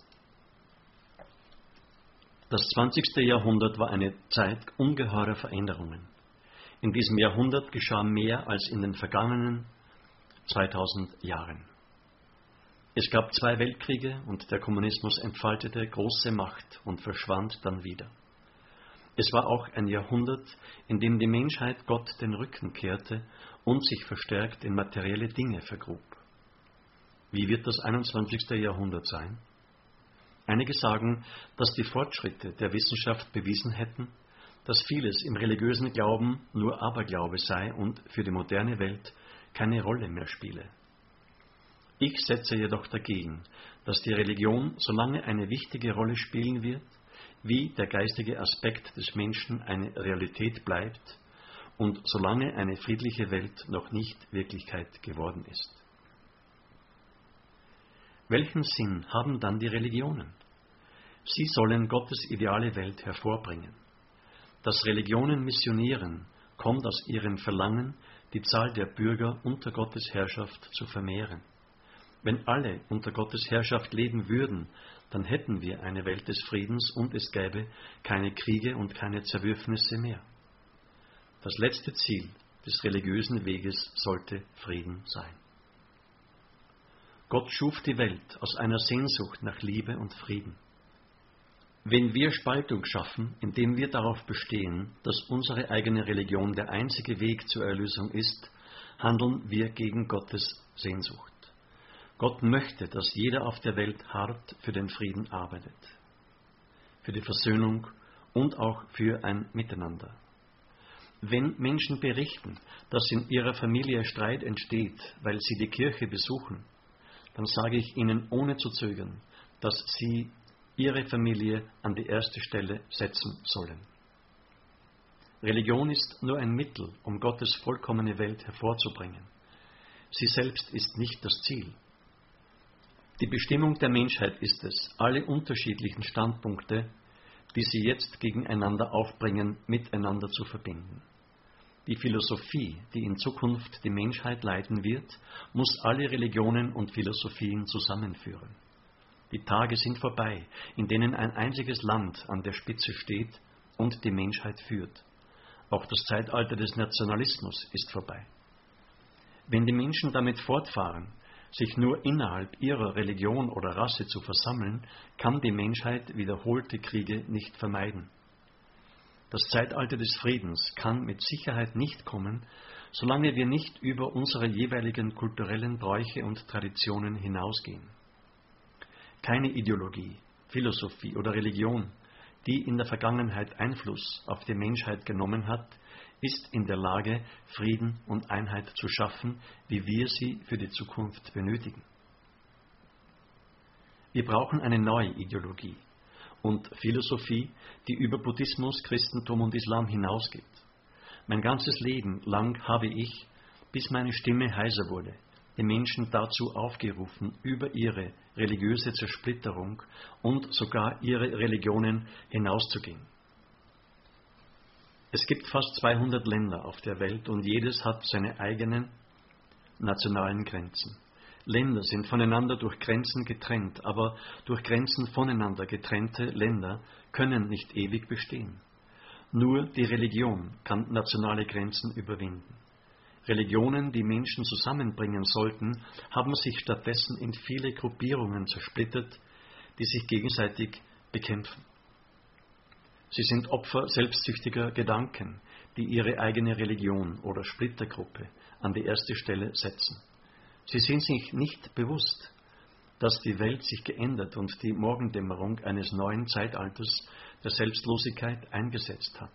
Das 20. Jahrhundert war eine Zeit ungeheurer Veränderungen. In diesem Jahrhundert geschah mehr als in den vergangenen 2000 Jahren. Es gab 2 Weltkriege und der Kommunismus entfaltete große Macht und verschwand dann wieder. Es war auch ein Jahrhundert, in dem die Menschheit Gott den Rücken kehrte und sich verstärkt in materielle Dinge vergrub. Wie wird das 21. Jahrhundert sein? Einige sagen, dass die Fortschritte der Wissenschaft bewiesen hätten, dass vieles im religiösen Glauben nur Aberglaube sei und für die moderne Welt keine Rolle mehr spiele. Ich setze jedoch dagegen, dass die Religion so lange eine wichtige Rolle spielen wird, wie der geistige Aspekt des Menschen eine Realität bleibt und solange eine friedliche Welt noch nicht Wirklichkeit geworden ist. Welchen Sinn haben dann die Religionen? Sie sollen Gottes ideale Welt hervorbringen. Dass Religionen missionieren, kommt aus ihrem Verlangen, die Zahl der Bürger unter Gottes Herrschaft zu vermehren. Wenn alle unter Gottes Herrschaft leben würden, dann hätten wir eine Welt des Friedens und es gäbe keine Kriege und keine Zerwürfnisse mehr. Das letzte Ziel des religiösen Weges sollte Frieden sein. Gott schuf die Welt aus einer Sehnsucht nach Liebe und Frieden. Wenn wir Spaltung schaffen, indem wir darauf bestehen, dass unsere eigene Religion der einzige Weg zur Erlösung ist, handeln wir gegen Gottes Sehnsucht. Gott möchte, dass jeder auf der Welt hart für den Frieden arbeitet, für die Versöhnung und auch für ein Miteinander. Wenn Menschen berichten, dass in ihrer Familie Streit entsteht, weil sie die Kirche besuchen, dann sage ich ihnen ohne zu zögern, dass sie ihre Familie an die erste Stelle setzen sollen. Religion ist nur ein Mittel, um Gottes vollkommene Welt hervorzubringen. Sie selbst ist nicht das Ziel. Die Bestimmung der Menschheit ist es, alle unterschiedlichen Standpunkte, die sie jetzt gegeneinander aufbringen, miteinander zu verbinden. Die Philosophie, die in Zukunft die Menschheit leiten wird, muss alle Religionen und Philosophien zusammenführen. Die Tage sind vorbei, in denen ein einziges Land an der Spitze steht und die Menschheit führt. Auch das Zeitalter des Nationalismus ist vorbei. Wenn die Menschen damit fortfahren, sich nur innerhalb ihrer Religion oder Rasse zu versammeln, kann die Menschheit wiederholte Kriege nicht vermeiden. Das Zeitalter des Friedens kann mit Sicherheit nicht kommen, solange wir nicht über unsere jeweiligen kulturellen Bräuche und Traditionen hinausgehen. Keine Ideologie, Philosophie oder Religion, die in der Vergangenheit Einfluss auf die Menschheit genommen hat, ist in der Lage, Frieden und Einheit zu schaffen, wie wir sie für die Zukunft benötigen. Wir brauchen eine neue Ideologie und Philosophie, die über Buddhismus, Christentum und Islam hinausgeht. Mein ganzes Leben lang habe ich, bis meine Stimme heiser wurde, die Menschen dazu aufgerufen, über ihre religiöse Zersplitterung und sogar ihre Religionen hinauszugehen. Es gibt fast 200 Länder auf der Welt und jedes hat seine eigenen nationalen Grenzen. Länder sind voneinander durch Grenzen getrennt, aber durch Grenzen voneinander getrennte Länder können nicht ewig bestehen. Nur die Religion kann nationale Grenzen überwinden. Religionen, die Menschen zusammenbringen sollten, haben sich stattdessen in viele Gruppierungen zersplittert, die sich gegenseitig bekämpfen. Sie sind Opfer selbstsüchtiger Gedanken, die ihre eigene Religion oder Splittergruppe an die erste Stelle setzen. Sie sind sich nicht bewusst, dass die Welt sich geändert und die Morgendämmerung eines neuen Zeitalters der Selbstlosigkeit eingesetzt hat.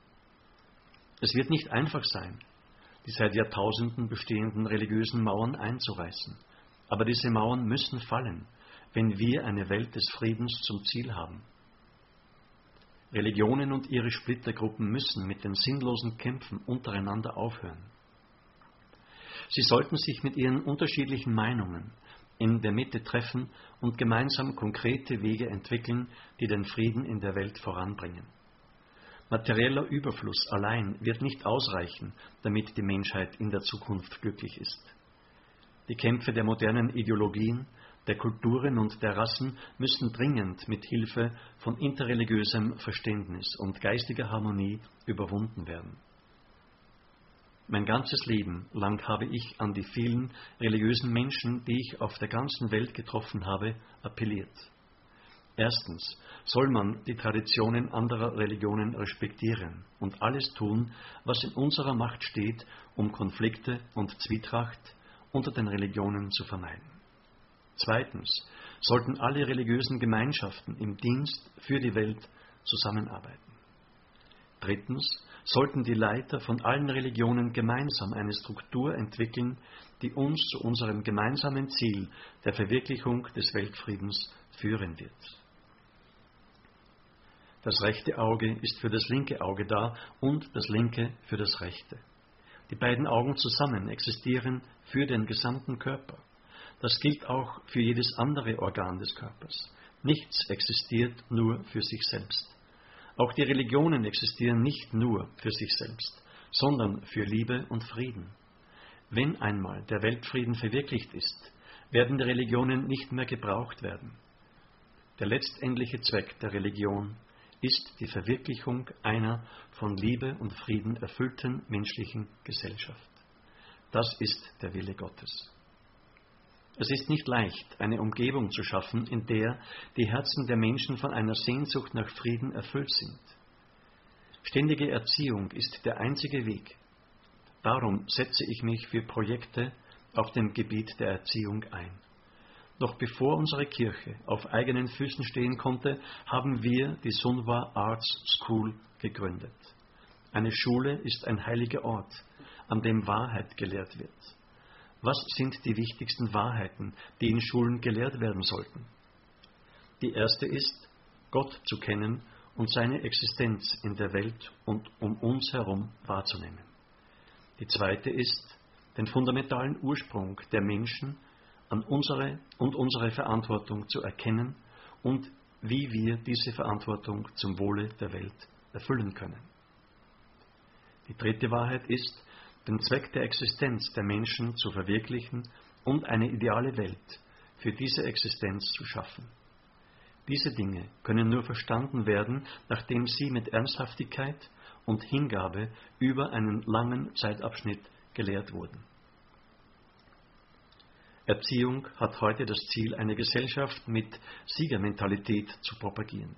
Es wird nicht einfach sein, die seit Jahrtausenden bestehenden religiösen Mauern einzureißen, aber diese Mauern müssen fallen, wenn wir eine Welt des Friedens zum Ziel haben. Religionen und ihre Splittergruppen müssen mit den sinnlosen Kämpfen untereinander aufhören. Sie sollten sich mit ihren unterschiedlichen Meinungen in der Mitte treffen und gemeinsam konkrete Wege entwickeln, die den Frieden in der Welt voranbringen. Materieller Überfluss allein wird nicht ausreichen, damit die Menschheit in der Zukunft glücklich ist. Die Kämpfe der modernen Ideologien, der Kulturen und der Rassen müssen dringend mit Hilfe von interreligiösem Verständnis und geistiger Harmonie überwunden werden. Mein ganzes Leben lang habe ich an die vielen religiösen Menschen, die ich auf der ganzen Welt getroffen habe, appelliert. Erstens soll man die Traditionen anderer Religionen respektieren und alles tun, was in unserer Macht steht, um Konflikte und Zwietracht unter den Religionen zu vermeiden. Zweitens sollten alle religiösen Gemeinschaften im Dienst für die Welt zusammenarbeiten. Drittens sollten die Leiter von allen Religionen gemeinsam eine Struktur entwickeln, die uns zu unserem gemeinsamen Ziel der Verwirklichung des Weltfriedens führen wird. Das rechte Auge ist für das linke Auge da und das linke für das rechte. Die beiden Augen zusammen existieren für den gesamten Körper. Das gilt auch für jedes andere Organ des Körpers. Nichts existiert nur für sich selbst. Auch die Religionen existieren nicht nur für sich selbst, sondern für Liebe und Frieden. Wenn einmal der Weltfrieden verwirklicht ist, werden die Religionen nicht mehr gebraucht werden. Der letztendliche Zweck der Religion ist die Verwirklichung einer von Liebe und Frieden erfüllten menschlichen Gesellschaft. Das ist der Wille Gottes. Es ist nicht leicht, eine Umgebung zu schaffen, in der die Herzen der Menschen von einer Sehnsucht nach Frieden erfüllt sind. Ständige Erziehung ist der einzige Weg. Darum setze ich mich für Projekte auf dem Gebiet der Erziehung ein. Noch bevor unsere Kirche auf eigenen Füßen stehen konnte, haben wir die Sunwa Arts School gegründet. Eine Schule ist ein heiliger Ort, an dem Wahrheit gelehrt wird. Was sind die wichtigsten Wahrheiten, die in Schulen gelehrt werden sollten? Die erste ist, Gott zu kennen und seine Existenz in der Welt und um uns herum wahrzunehmen. Die zweite ist, den fundamentalen Ursprung der Menschen an unsere Verantwortung zu erkennen und wie wir diese Verantwortung zum Wohle der Welt erfüllen können. Die dritte Wahrheit ist, den Zweck der Existenz der Menschen zu verwirklichen und eine ideale Welt für diese Existenz zu schaffen. Diese Dinge können nur verstanden werden, nachdem sie mit Ernsthaftigkeit und Hingabe über einen langen Zeitabschnitt gelehrt wurden. Erziehung hat heute das Ziel, eine Gesellschaft mit Siegermentalität zu propagieren,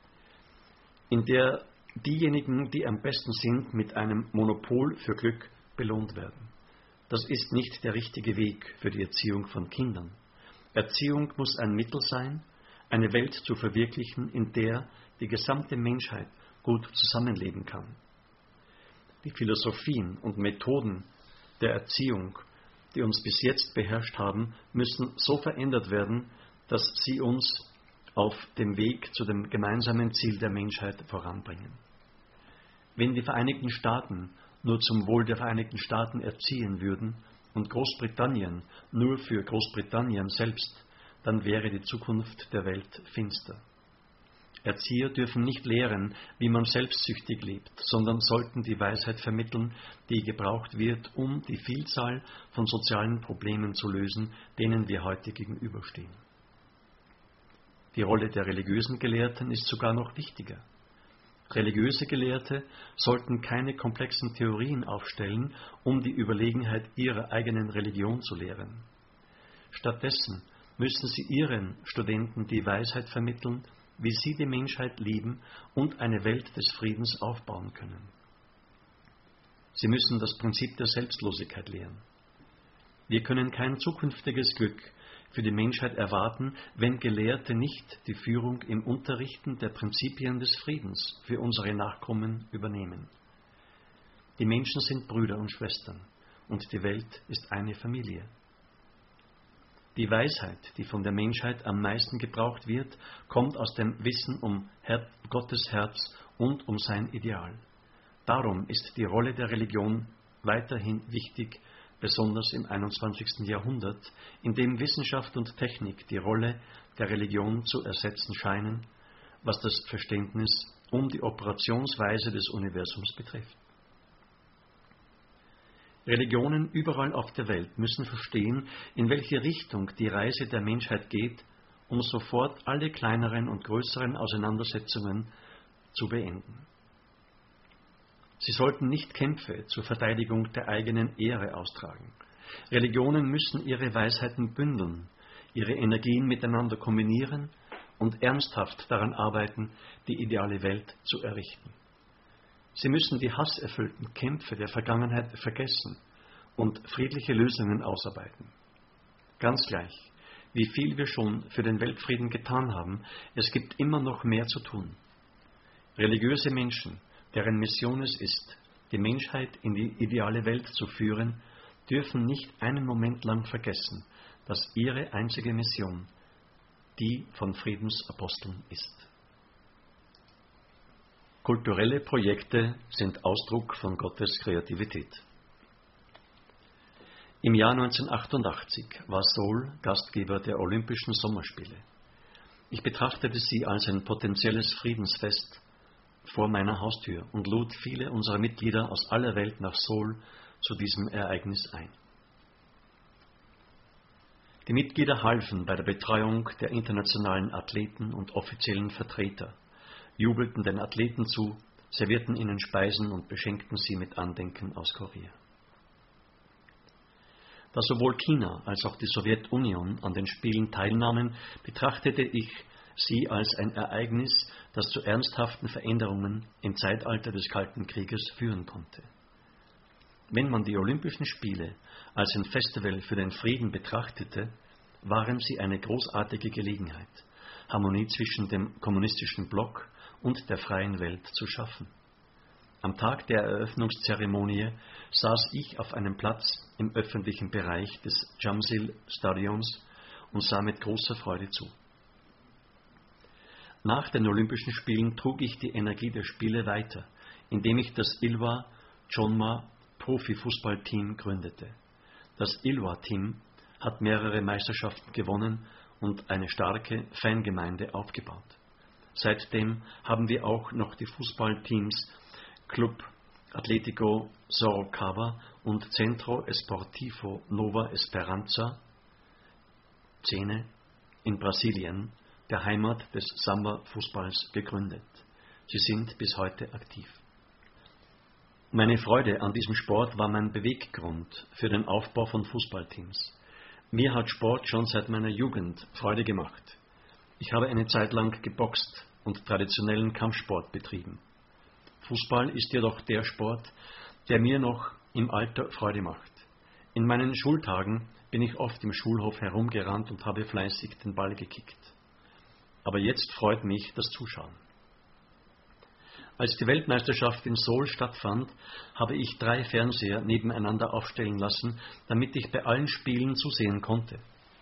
in der diejenigen, die am besten sind, mit einem Monopol für Glück belohnt werden. Das ist nicht der richtige Weg für die Erziehung von Kindern. Erziehung muss ein Mittel sein, eine Welt zu verwirklichen, in der die gesamte Menschheit gut zusammenleben kann. Die Philosophien und Methoden der Erziehung, die uns bis jetzt beherrscht haben, müssen so verändert werden, dass sie uns auf dem Weg zu dem gemeinsamen Ziel der Menschheit voranbringen. Wenn die Vereinigten Staaten nur zum Wohl der Vereinigten Staaten erziehen würden und Großbritannien nur für Großbritannien selbst, dann wäre die Zukunft der Welt finster. Erzieher dürfen nicht lehren, wie man selbstsüchtig lebt, sondern sollten die Weisheit vermitteln, die gebraucht wird, um die Vielzahl von sozialen Problemen zu lösen, denen wir heute gegenüberstehen. Die Rolle der religiösen Gelehrten ist sogar noch wichtiger. Religiöse Gelehrte sollten keine komplexen Theorien aufstellen, um die Überlegenheit ihrer eigenen Religion zu lehren. Stattdessen müssen sie ihren Studenten die Weisheit vermitteln, wie sie die Menschheit lieben und eine Welt des Friedens aufbauen können. Sie müssen das Prinzip der Selbstlosigkeit lehren. Wir können kein zukünftiges Glück für die Menschheit erwarten, wenn Gelehrte nicht die Führung im Unterrichten der Prinzipien des Friedens für unsere Nachkommen übernehmen. Die Menschen sind Brüder und Schwestern und die Welt ist eine Familie. Die Weisheit, die von der Menschheit am meisten gebraucht wird, kommt aus dem Wissen um Gottes Herz und um sein Ideal. Darum ist die Rolle der Religion weiterhin wichtig, besonders im 21. Jahrhundert, in dem Wissenschaft und Technik die Rolle der Religion zu ersetzen scheinen, was das Verständnis um die Operationsweise des Universums betrifft. Religionen überall auf der Welt müssen verstehen, in welche Richtung die Reise der Menschheit geht, um sofort alle kleineren und größeren Auseinandersetzungen zu beenden. Sie sollten nicht Kämpfe zur Verteidigung der eigenen Ehre austragen. Religionen müssen ihre Weisheiten bündeln, ihre Energien miteinander kombinieren und ernsthaft daran arbeiten, die ideale Welt zu errichten. Sie müssen die hasserfüllten Kämpfe der Vergangenheit vergessen und friedliche Lösungen ausarbeiten. Ganz gleich, wie viel wir schon für den Weltfrieden getan haben, es gibt immer noch mehr zu tun. Religiöse Menschen, deren Mission es ist, die Menschheit in die ideale Welt zu führen, dürfen nicht einen Moment lang vergessen, dass ihre einzige Mission die von Friedensaposteln ist. Kulturelle Projekte sind Ausdruck von Gottes Kreativität. Im Jahr 1988 war Seoul Gastgeber der Olympischen Sommerspiele. Ich betrachtete sie als ein potenzielles Friedensfest vor meiner Haustür und lud viele unserer Mitglieder aus aller Welt nach Seoul zu diesem Ereignis ein. Die Mitglieder halfen bei der Betreuung der internationalen Athleten und offiziellen Vertreter, jubelten den Athleten zu, servierten ihnen Speisen und beschenkten sie mit Andenken aus Korea. Da sowohl China als auch die Sowjetunion an den Spielen teilnahmen, betrachtete ich sie als ein Ereignis, das zu ernsthaften Veränderungen im Zeitalter des Kalten Krieges führen konnte. Wenn man die Olympischen Spiele als ein Festival für den Frieden betrachtete, waren sie eine großartige Gelegenheit, Harmonie zwischen dem kommunistischen Block und der freien Welt zu schaffen. Am Tag der Eröffnungszeremonie saß ich auf einem Platz im öffentlichen Bereich des Jamsil-Stadions und sah mit großer Freude zu. Nach den Olympischen Spielen trug ich die Energie der Spiele weiter, indem ich das Ilhwa Chonma Profifußballteam gründete. Das Ilhwa-Team hat mehrere Meisterschaften gewonnen und eine starke Fangemeinde aufgebaut. Seitdem haben wir auch noch die Fußballteams Club Atlético Sorocaba und Centro Esportivo Nova Esperança Cene in Brasilien, der Heimat des Samba-Fußballs, gegründet. Sie sind bis heute aktiv. Meine Freude an diesem Sport war mein Beweggrund für den Aufbau von Fußballteams. Mir hat Sport schon seit meiner Jugend Freude gemacht. Ich habe eine Zeit lang geboxt und traditionellen Kampfsport betrieben. Fußball ist jedoch der Sport, der mir noch im Alter Freude macht. In meinen Schultagen bin ich oft im Schulhof herumgerannt und habe fleißig den Ball gekickt. Aber jetzt freut mich das Zuschauen. Als die Weltmeisterschaft in Seoul stattfand, habe ich 3 Fernseher nebeneinander aufstellen lassen, damit ich bei allen Spielen zusehen konnte.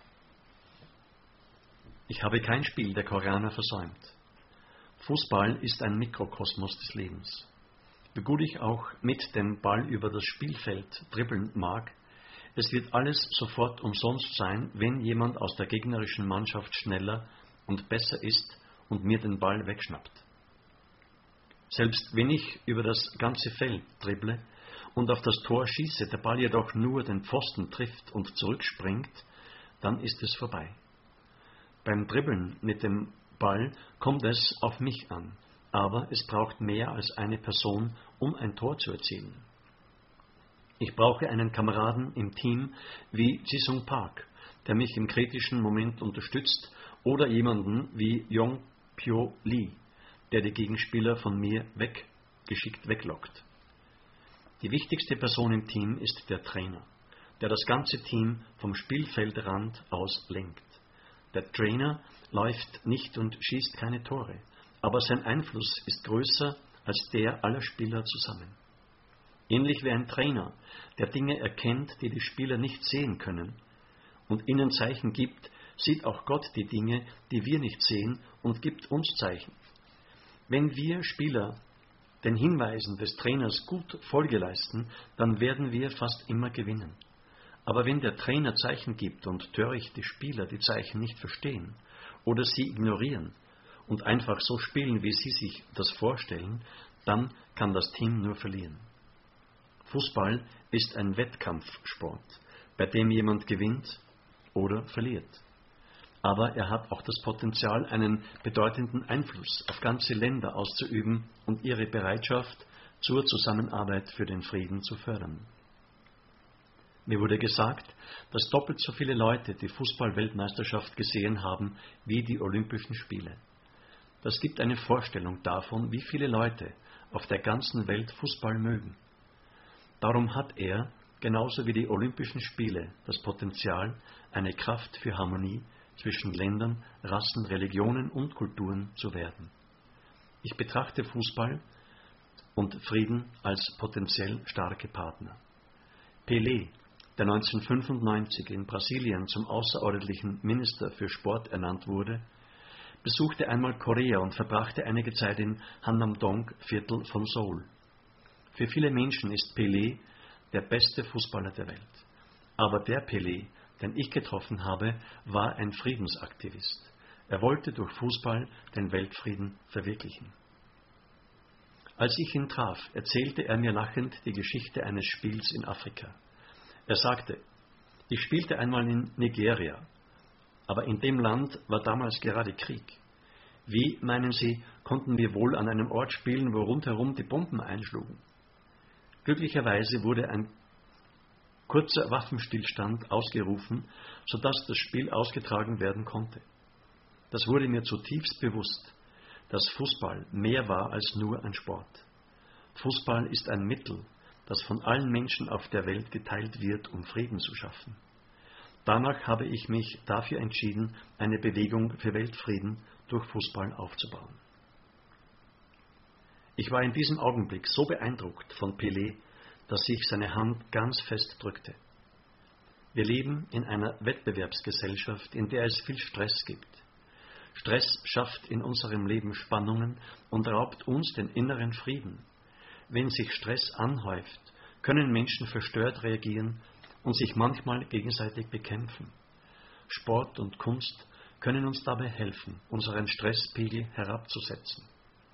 Ich habe kein Spiel der Koreaner versäumt. Fußball ist ein Mikrokosmos des Lebens. Wie gut ich auch mit dem Ball über das Spielfeld dribbeln mag, es wird alles sofort umsonst sein, wenn jemand aus der gegnerischen Mannschaft schneller und besser ist und mir den Ball wegschnappt. Selbst wenn ich über das ganze Feld dribble und auf das Tor schieße, der Ball jedoch nur den Pfosten trifft und zurückspringt, dann ist es vorbei. Beim Dribbeln mit dem Ball kommt es auf mich an, aber es braucht mehr als eine Person, um ein Tor zu erzielen. Ich brauche einen Kameraden im Team wie Jisung Park, der mich im kritischen Moment unterstützt, oder jemanden wie Yong Pyo Lee, der die Gegenspieler von mir geschickt weglockt. Die wichtigste Person im Team ist der Trainer, der das ganze Team vom Spielfeldrand aus lenkt. Der Trainer läuft nicht und schießt keine Tore, aber sein Einfluss ist größer als der aller Spieler zusammen. Ähnlich wie ein Trainer, der Dinge erkennt, die die Spieler nicht sehen können, und ihnen Zeichen gibt, sieht auch Gott die Dinge, die wir nicht sehen, und gibt uns Zeichen. Wenn wir Spieler den Hinweisen des Trainers gut Folge leisten, dann werden wir fast immer gewinnen. Aber wenn der Trainer Zeichen gibt und törichte Spieler die Zeichen nicht verstehen oder sie ignorieren und einfach so spielen, wie sie sich das vorstellen, dann kann das Team nur verlieren. Fußball ist ein Wettkampfsport, bei dem jemand gewinnt oder verliert. Aber er hat auch das Potenzial, einen bedeutenden Einfluss auf ganze Länder auszuüben und ihre Bereitschaft zur Zusammenarbeit für den Frieden zu fördern. Mir wurde gesagt, dass doppelt so viele Leute die Fußball-Weltmeisterschaft gesehen haben wie die Olympischen Spiele. Das gibt eine Vorstellung davon, wie viele Leute auf der ganzen Welt Fußball mögen. Darum hat er, genauso wie die Olympischen Spiele, das Potenzial, eine Kraft für Harmonie zwischen Ländern, Rassen, Religionen und Kulturen zu werden. Ich betrachte Fußball und Frieden als potenziell starke Partner. Pelé, der 1995 in Brasilien zum außerordentlichen Minister für Sport ernannt wurde, besuchte einmal Korea und verbrachte einige Zeit im Hannamdong-Viertel von Seoul. Für viele Menschen ist Pelé der beste Fußballer der Welt. Aber der Pelé, den ich getroffen habe, war ein Friedensaktivist. Er wollte durch Fußball den Weltfrieden verwirklichen. Als ich ihn traf, erzählte er mir lachend die Geschichte eines Spiels in Afrika. Er sagte, ich spielte einmal in Nigeria, aber in dem Land war damals gerade Krieg. Wie, meinen Sie, konnten wir wohl an einem Ort spielen, wo rundherum die Bomben einschlugen? Glücklicherweise wurde ein kurzer Waffenstillstand ausgerufen, sodass das Spiel ausgetragen werden konnte. Das wurde mir zutiefst bewusst, dass Fußball mehr war als nur ein Sport. Fußball ist ein Mittel, das von allen Menschen auf der Welt geteilt wird, um Frieden zu schaffen. Danach habe ich mich dafür entschieden, eine Bewegung für Weltfrieden durch Fußball aufzubauen. Ich war in diesem Augenblick so beeindruckt von Pelé, dass ich seine Hand ganz fest drückte. Wir leben in einer Wettbewerbsgesellschaft, in der es viel Stress gibt. Stress schafft in unserem Leben Spannungen und raubt uns den inneren Frieden. Wenn sich Stress anhäuft, können Menschen verstört reagieren und sich manchmal gegenseitig bekämpfen. Sport und Kunst können uns dabei helfen, unseren Stresspegel herabzusetzen.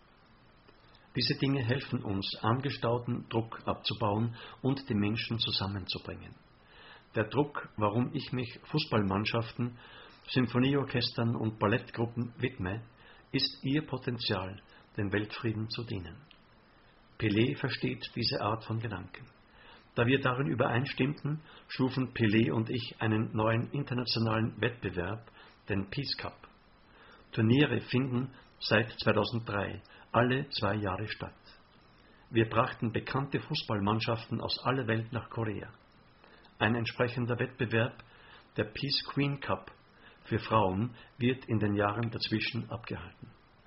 Diese Dinge helfen uns, angestauten Druck abzubauen und die Menschen zusammenzubringen. Der Druck, warum ich mich Fußballmannschaften, Symphonieorchestern und Ballettgruppen widme, ist ihr Potenzial, dem Weltfrieden zu dienen. Pelé versteht diese Art von Gedanken. Da wir darin übereinstimmten, schufen Pelé und ich einen neuen internationalen Wettbewerb, den Peace Cup. Turniere finden seit 2003 alle 2 Jahre statt. Wir brachten bekannte Fußballmannschaften aus aller Welt nach Korea. Ein entsprechender Wettbewerb, der Peace Queen Cup für Frauen, wird in den Jahren dazwischen abgehalten.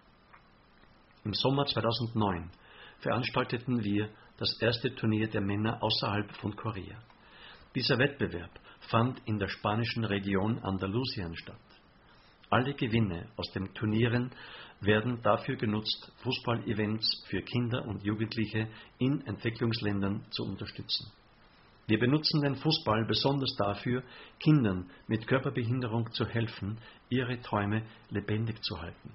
Im Sommer 2009 veranstalteten wir das erste Turnier der Männer außerhalb von Korea. Dieser Wettbewerb fand in der spanischen Region Andalusien statt. Alle Gewinne aus den Turnieren werden dafür genutzt, Fußball-Events für Kinder und Jugendliche in Entwicklungsländern zu unterstützen. Wir benutzen den Fußball besonders dafür, Kindern mit Körperbehinderung zu helfen, ihre Träume lebendig zu halten.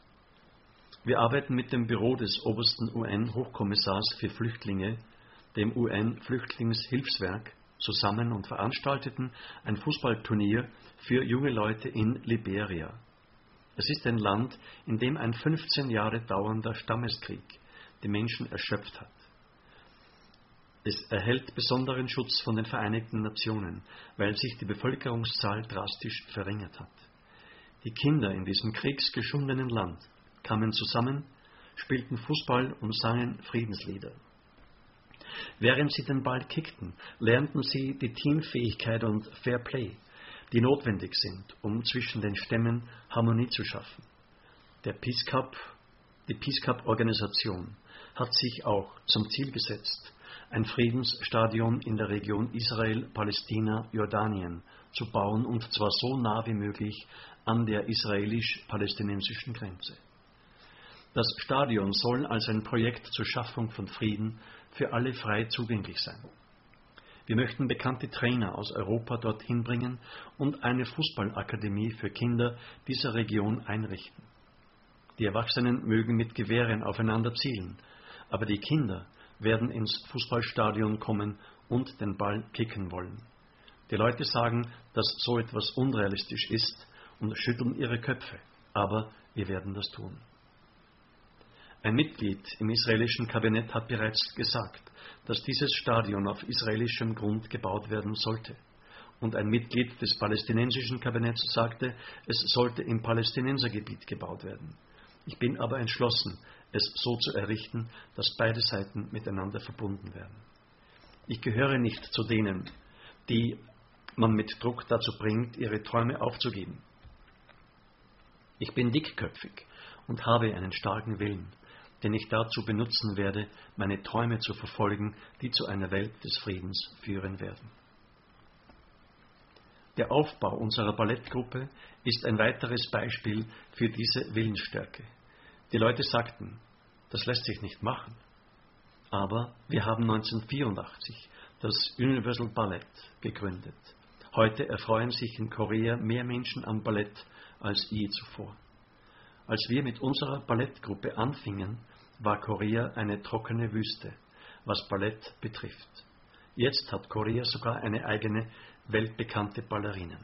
Wir arbeiten mit dem Büro des obersten UN-Hochkommissars für Flüchtlinge, dem UN-Flüchtlingshilfswerk, zusammen und veranstalteten ein Fußballturnier für junge Leute in Liberia. Es ist ein Land, in dem ein 15 Jahre dauernder Stammeskrieg die Menschen erschöpft hat. Es erhält besonderen Schutz von den Vereinigten Nationen, weil sich die Bevölkerungszahl drastisch verringert hat. Die Kinder in diesem kriegsgeschundenen Land kamen zusammen, spielten Fußball und sangen Friedenslieder. Während sie den Ball kickten, lernten sie die Teamfähigkeit und Fair Play, die notwendig sind, um zwischen den Stämmen Harmonie zu schaffen. Die Peace Cup-Organisation hat sich auch zum Ziel gesetzt, ein Friedensstadion in der Region Israel-Palästina-Jordanien zu bauen, und zwar so nah wie möglich an der israelisch-palästinensischen Grenze. Das Stadion soll als ein Projekt zur Schaffung von Frieden für alle frei zugänglich sein. Wir möchten bekannte Trainer aus Europa dorthin bringen und eine Fußballakademie für Kinder dieser Region einrichten. Die Erwachsenen mögen mit Gewehren aufeinander zielen, aber die Kinder werden ins Fußballstadion kommen und den Ball kicken wollen. Die Leute sagen, dass so etwas unrealistisch ist und schütteln ihre Köpfe, aber wir werden das tun. Ein Mitglied im israelischen Kabinett hat bereits gesagt, dass dieses Stadion auf israelischem Grund gebaut werden sollte. Und ein Mitglied des palästinensischen Kabinetts sagte, es sollte im Palästinensergebiet gebaut werden. Ich bin aber entschlossen, es so zu errichten, dass beide Seiten miteinander verbunden werden. Ich gehöre nicht zu denen, die man mit Druck dazu bringt, ihre Träume aufzugeben. Ich bin dickköpfig und habe einen starken Willen, den ich dazu benutzen werde, meine Träume zu verfolgen, die zu einer Welt des Friedens führen werden. Der Aufbau unserer Ballettgruppe ist ein weiteres Beispiel für diese Willensstärke. Die Leute sagten, das lässt sich nicht machen. Aber wir haben 1984 das Universal Ballet gegründet. Heute erfreuen sich in Korea mehr Menschen am Ballett als je zuvor. Als wir mit unserer Ballettgruppe anfingen, war Korea eine trockene Wüste, was Ballett betrifft. Jetzt hat Korea sogar eine eigene weltbekannte Ballerinen.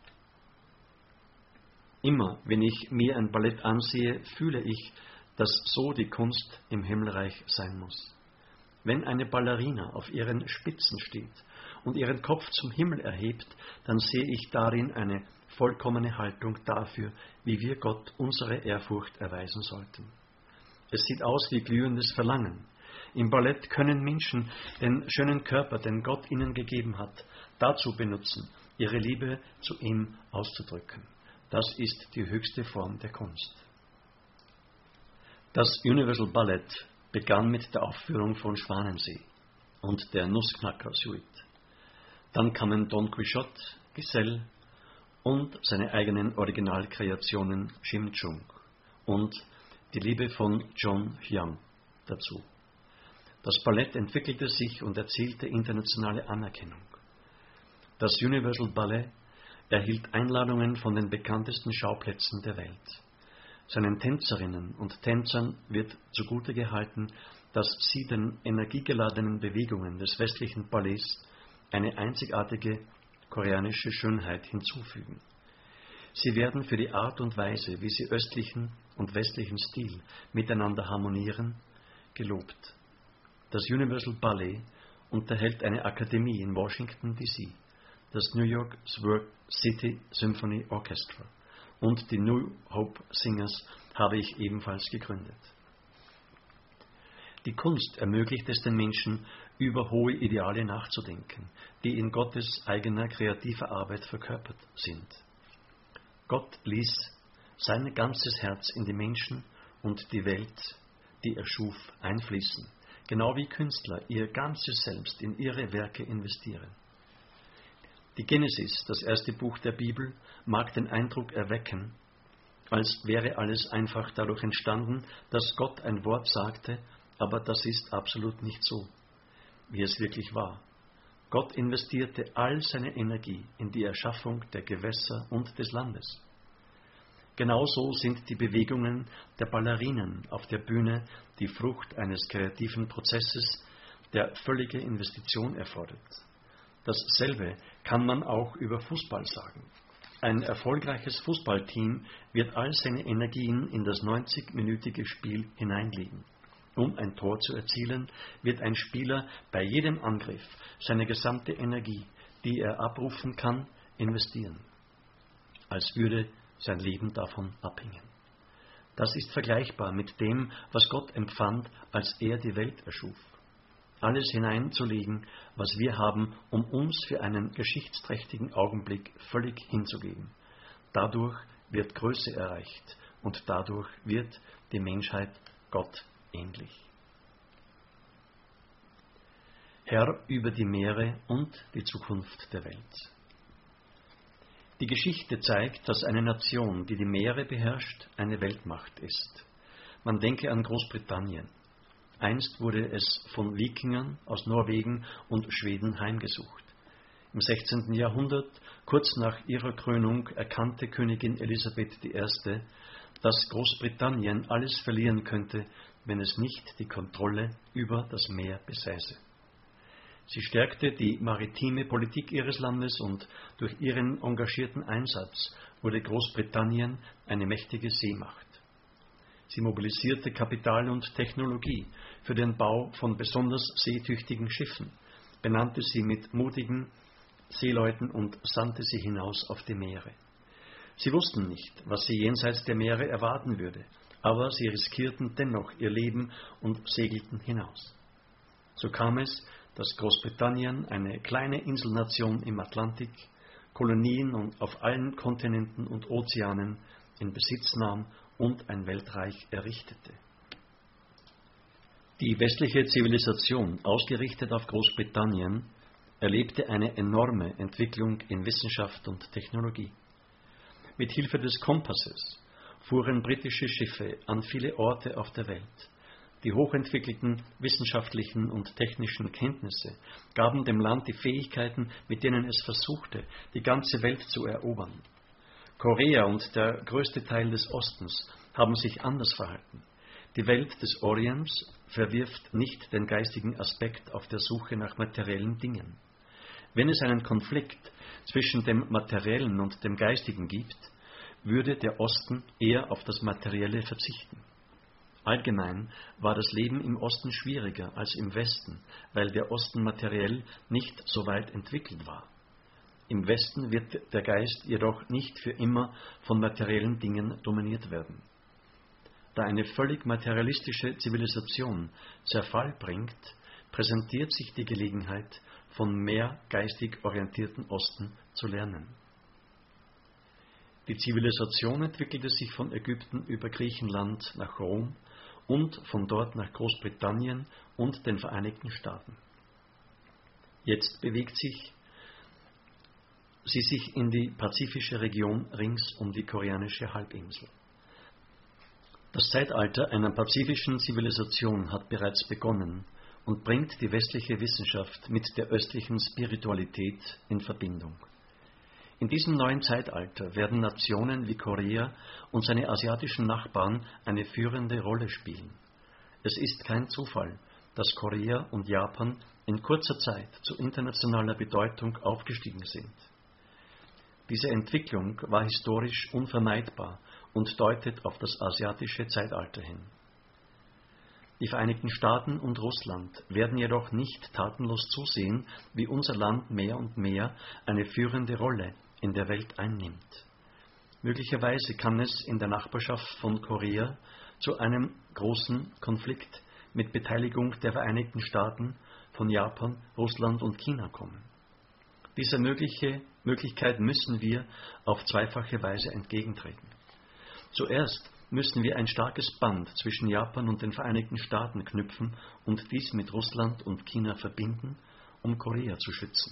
Immer wenn ich mir ein Ballett ansehe, fühle ich, dass so die Kunst im Himmelreich sein muss. Wenn eine Ballerina auf ihren Spitzen steht und ihren Kopf zum Himmel erhebt, dann sehe ich darin eine vollkommene Haltung dafür, wie wir Gott unsere Ehrfurcht erweisen sollten. Es sieht aus wie glühendes Verlangen. Im Ballett können Menschen den schönen Körper, den Gott ihnen gegeben hat, dazu benutzen, ihre Liebe zu ihm auszudrücken. Das ist die höchste Form der Kunst. Das Universal Ballet begann mit der Aufführung von Schwanensee und der Nussknacker-Suite. Dann kamen Don Quixote, Giselle und seine eigenen Originalkreationen Chim-Chung und die Liebe von John Hyang dazu. Das Ballett entwickelte sich und erzielte internationale Anerkennung. Das Universal Ballet erhielt Einladungen von den bekanntesten Schauplätzen der Welt. Seinen Tänzerinnen und Tänzern wird zugute gehalten, dass sie den energiegeladenen Bewegungen des westlichen Ballets eine einzigartige koreanische Schönheit hinzufügen. Sie werden für die Art und Weise, wie sie östlichen und westlichen Stil miteinander harmonieren, gelobt. Das Universal Ballet unterhält eine Akademie in Washington, D.C., das New York City Symphony Orchestra und die New Hope Singers habe ich ebenfalls gegründet. Die Kunst ermöglicht es den Menschen, über hohe Ideale nachzudenken, die in Gottes eigener kreativer Arbeit verkörpert sind. Gott ließ sein ganzes Herz in die Menschen und die Welt, die er schuf, einfließen, genau wie Künstler ihr ganzes Selbst in ihre Werke investieren. Die Genesis, das erste Buch der Bibel, mag den Eindruck erwecken, als wäre alles einfach dadurch entstanden, dass Gott ein Wort sagte, aber das ist absolut nicht so, wie es wirklich war. Gott investierte all seine Energie in die Erschaffung der Gewässer und des Landes. Genauso sind die Bewegungen der Ballerinen auf der Bühne die Frucht eines kreativen Prozesses, der völlige Investition erfordert. Dasselbe kann man auch über Fußball sagen. Ein erfolgreiches Fußballteam wird all seine Energien in das 90-minütige Spiel hineinlegen. Um ein Tor zu erzielen, wird ein Spieler bei jedem Angriff seine gesamte Energie, die er abrufen kann, investieren, als würde sein Leben davon abhängen. Das ist vergleichbar mit dem, was Gott empfand, als er die Welt erschuf. Alles hineinzulegen, was wir haben, um uns für einen geschichtsträchtigen Augenblick völlig hinzugeben. Dadurch wird Größe erreicht und dadurch wird die Menschheit Gott ähnlich. Herr über die Meere und die Zukunft der Welt. Die Geschichte zeigt, dass eine Nation, die die Meere beherrscht, eine Weltmacht ist. Man denke an Großbritannien. Einst wurde es von Wikingern aus Norwegen und Schweden heimgesucht. Im 16. Jahrhundert, kurz nach ihrer Krönung, erkannte Königin Elisabeth I., dass Großbritannien alles verlieren könnte, wenn es nicht die Kontrolle über das Meer besäße. Sie stärkte die maritime Politik ihres Landes und durch ihren engagierten Einsatz wurde Großbritannien eine mächtige Seemacht. Sie mobilisierte Kapital und Technologie für den Bau von besonders seetüchtigen Schiffen, benannte sie mit mutigen Seeleuten und sandte sie hinaus auf die Meere. Sie wussten nicht, was sie jenseits der Meere erwarten würde, aber sie riskierten dennoch ihr Leben und segelten hinaus. So kam es, dass Großbritannien, eine kleine Inselnation im Atlantik, Kolonien auf allen Kontinenten und Ozeanen in Besitz nahm und ein Weltreich errichtete. Die westliche Zivilisation, ausgerichtet auf Großbritannien, erlebte eine enorme Entwicklung in Wissenschaft und Technologie. Mit Hilfe des Kompasses fuhren britische Schiffe an viele Orte auf der Welt. Die hochentwickelten wissenschaftlichen und technischen Kenntnisse gaben dem Land die Fähigkeiten, mit denen es versuchte, die ganze Welt zu erobern. Korea und der größte Teil des Ostens haben sich anders verhalten. Die Welt des Orients verwirft nicht den geistigen Aspekt auf der Suche nach materiellen Dingen. Wenn es einen Konflikt zwischen dem Materiellen und dem Geistigen gibt, würde der Osten eher auf das Materielle verzichten. Allgemein war das Leben im Osten schwieriger als im Westen, weil der Osten materiell nicht so weit entwickelt war. Im Westen wird der Geist jedoch nicht für immer von materiellen Dingen dominiert werden. Da eine völlig materialistische Zivilisation Zerfall bringt, präsentiert sich die Gelegenheit, von mehr geistig orientierten Osten zu lernen. Die Zivilisation entwickelte sich von Ägypten über Griechenland nach Rom und von dort nach Großbritannien und den Vereinigten Staaten. Jetzt bewegt sie sich in die pazifische Region rings um die koreanische Halbinsel. Das Zeitalter einer pazifischen Zivilisation hat bereits begonnen und bringt die westliche Wissenschaft mit der östlichen Spiritualität in Verbindung. In diesem neuen Zeitalter werden Nationen wie Korea und seine asiatischen Nachbarn eine führende Rolle spielen. Es ist kein Zufall, dass Korea und Japan in kurzer Zeit zu internationaler Bedeutung aufgestiegen sind. Diese Entwicklung war historisch unvermeidbar und deutet auf das asiatische Zeitalter hin. Die Vereinigten Staaten und Russland werden jedoch nicht tatenlos zusehen, wie unser Land mehr und mehr eine führende Rolle in der Welt einnimmt. Möglicherweise kann es in der Nachbarschaft von Korea zu einem großen Konflikt mit Beteiligung der Vereinigten Staaten, von Japan, Russland und China kommen. Dieser Möglichkeit müssen wir auf zweifache Weise entgegentreten. Zuerst müssen wir ein starkes Band zwischen Japan und den Vereinigten Staaten knüpfen und dies mit Russland und China verbinden, um Korea zu schützen.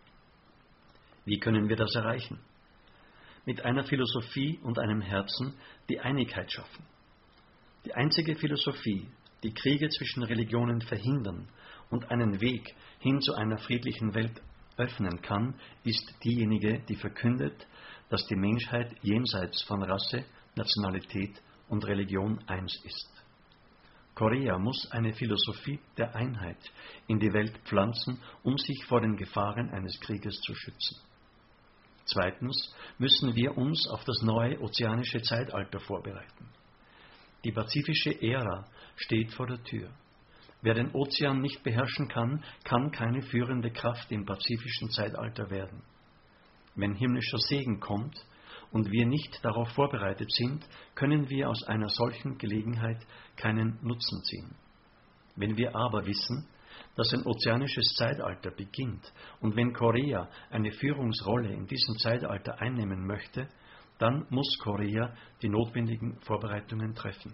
Wie können wir das erreichen? Mit einer Philosophie und einem Herzen, die Einigkeit schaffen. Die einzige Philosophie, die Kriege zwischen Religionen verhindern und einen Weg hin zu einer friedlichen Welt öffnen kann, ist diejenige, die verkündet, dass die Menschheit jenseits von Rasse, Nationalität und Religion eins ist. Korea muss eine Philosophie der Einheit in die Welt pflanzen, um sich vor den Gefahren eines Krieges zu schützen. Zweitens müssen wir uns auf das neue ozeanische Zeitalter vorbereiten. Die pazifische Ära steht vor der Tür. Wer den Ozean nicht beherrschen kann, kann keine führende Kraft im pazifischen Zeitalter werden. Wenn himmlischer Segen kommt und wir nicht darauf vorbereitet sind, können wir aus einer solchen Gelegenheit keinen Nutzen ziehen. Wenn wir aber wissen, dass ein ozeanisches Zeitalter beginnt und wenn Korea eine Führungsrolle in diesem Zeitalter einnehmen möchte, dann muss Korea die notwendigen Vorbereitungen treffen.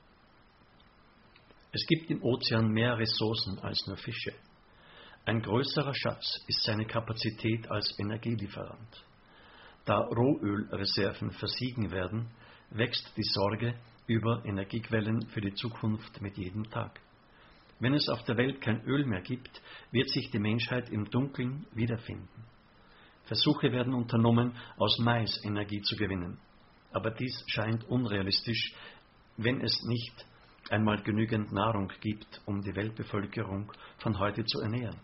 Es gibt im Ozean mehr Ressourcen als nur Fische. Ein größerer Schatz ist seine Kapazität als Energielieferant. Da Rohölreserven versiegen werden, wächst die Sorge über Energiequellen für die Zukunft mit jedem Tag. Wenn es auf der Welt kein Öl mehr gibt, wird sich die Menschheit im Dunkeln wiederfinden. Versuche werden unternommen, aus Mais Energie zu gewinnen. Aber dies scheint unrealistisch, wenn es nicht einmal genügend Nahrung gibt, um die Weltbevölkerung von heute zu ernähren.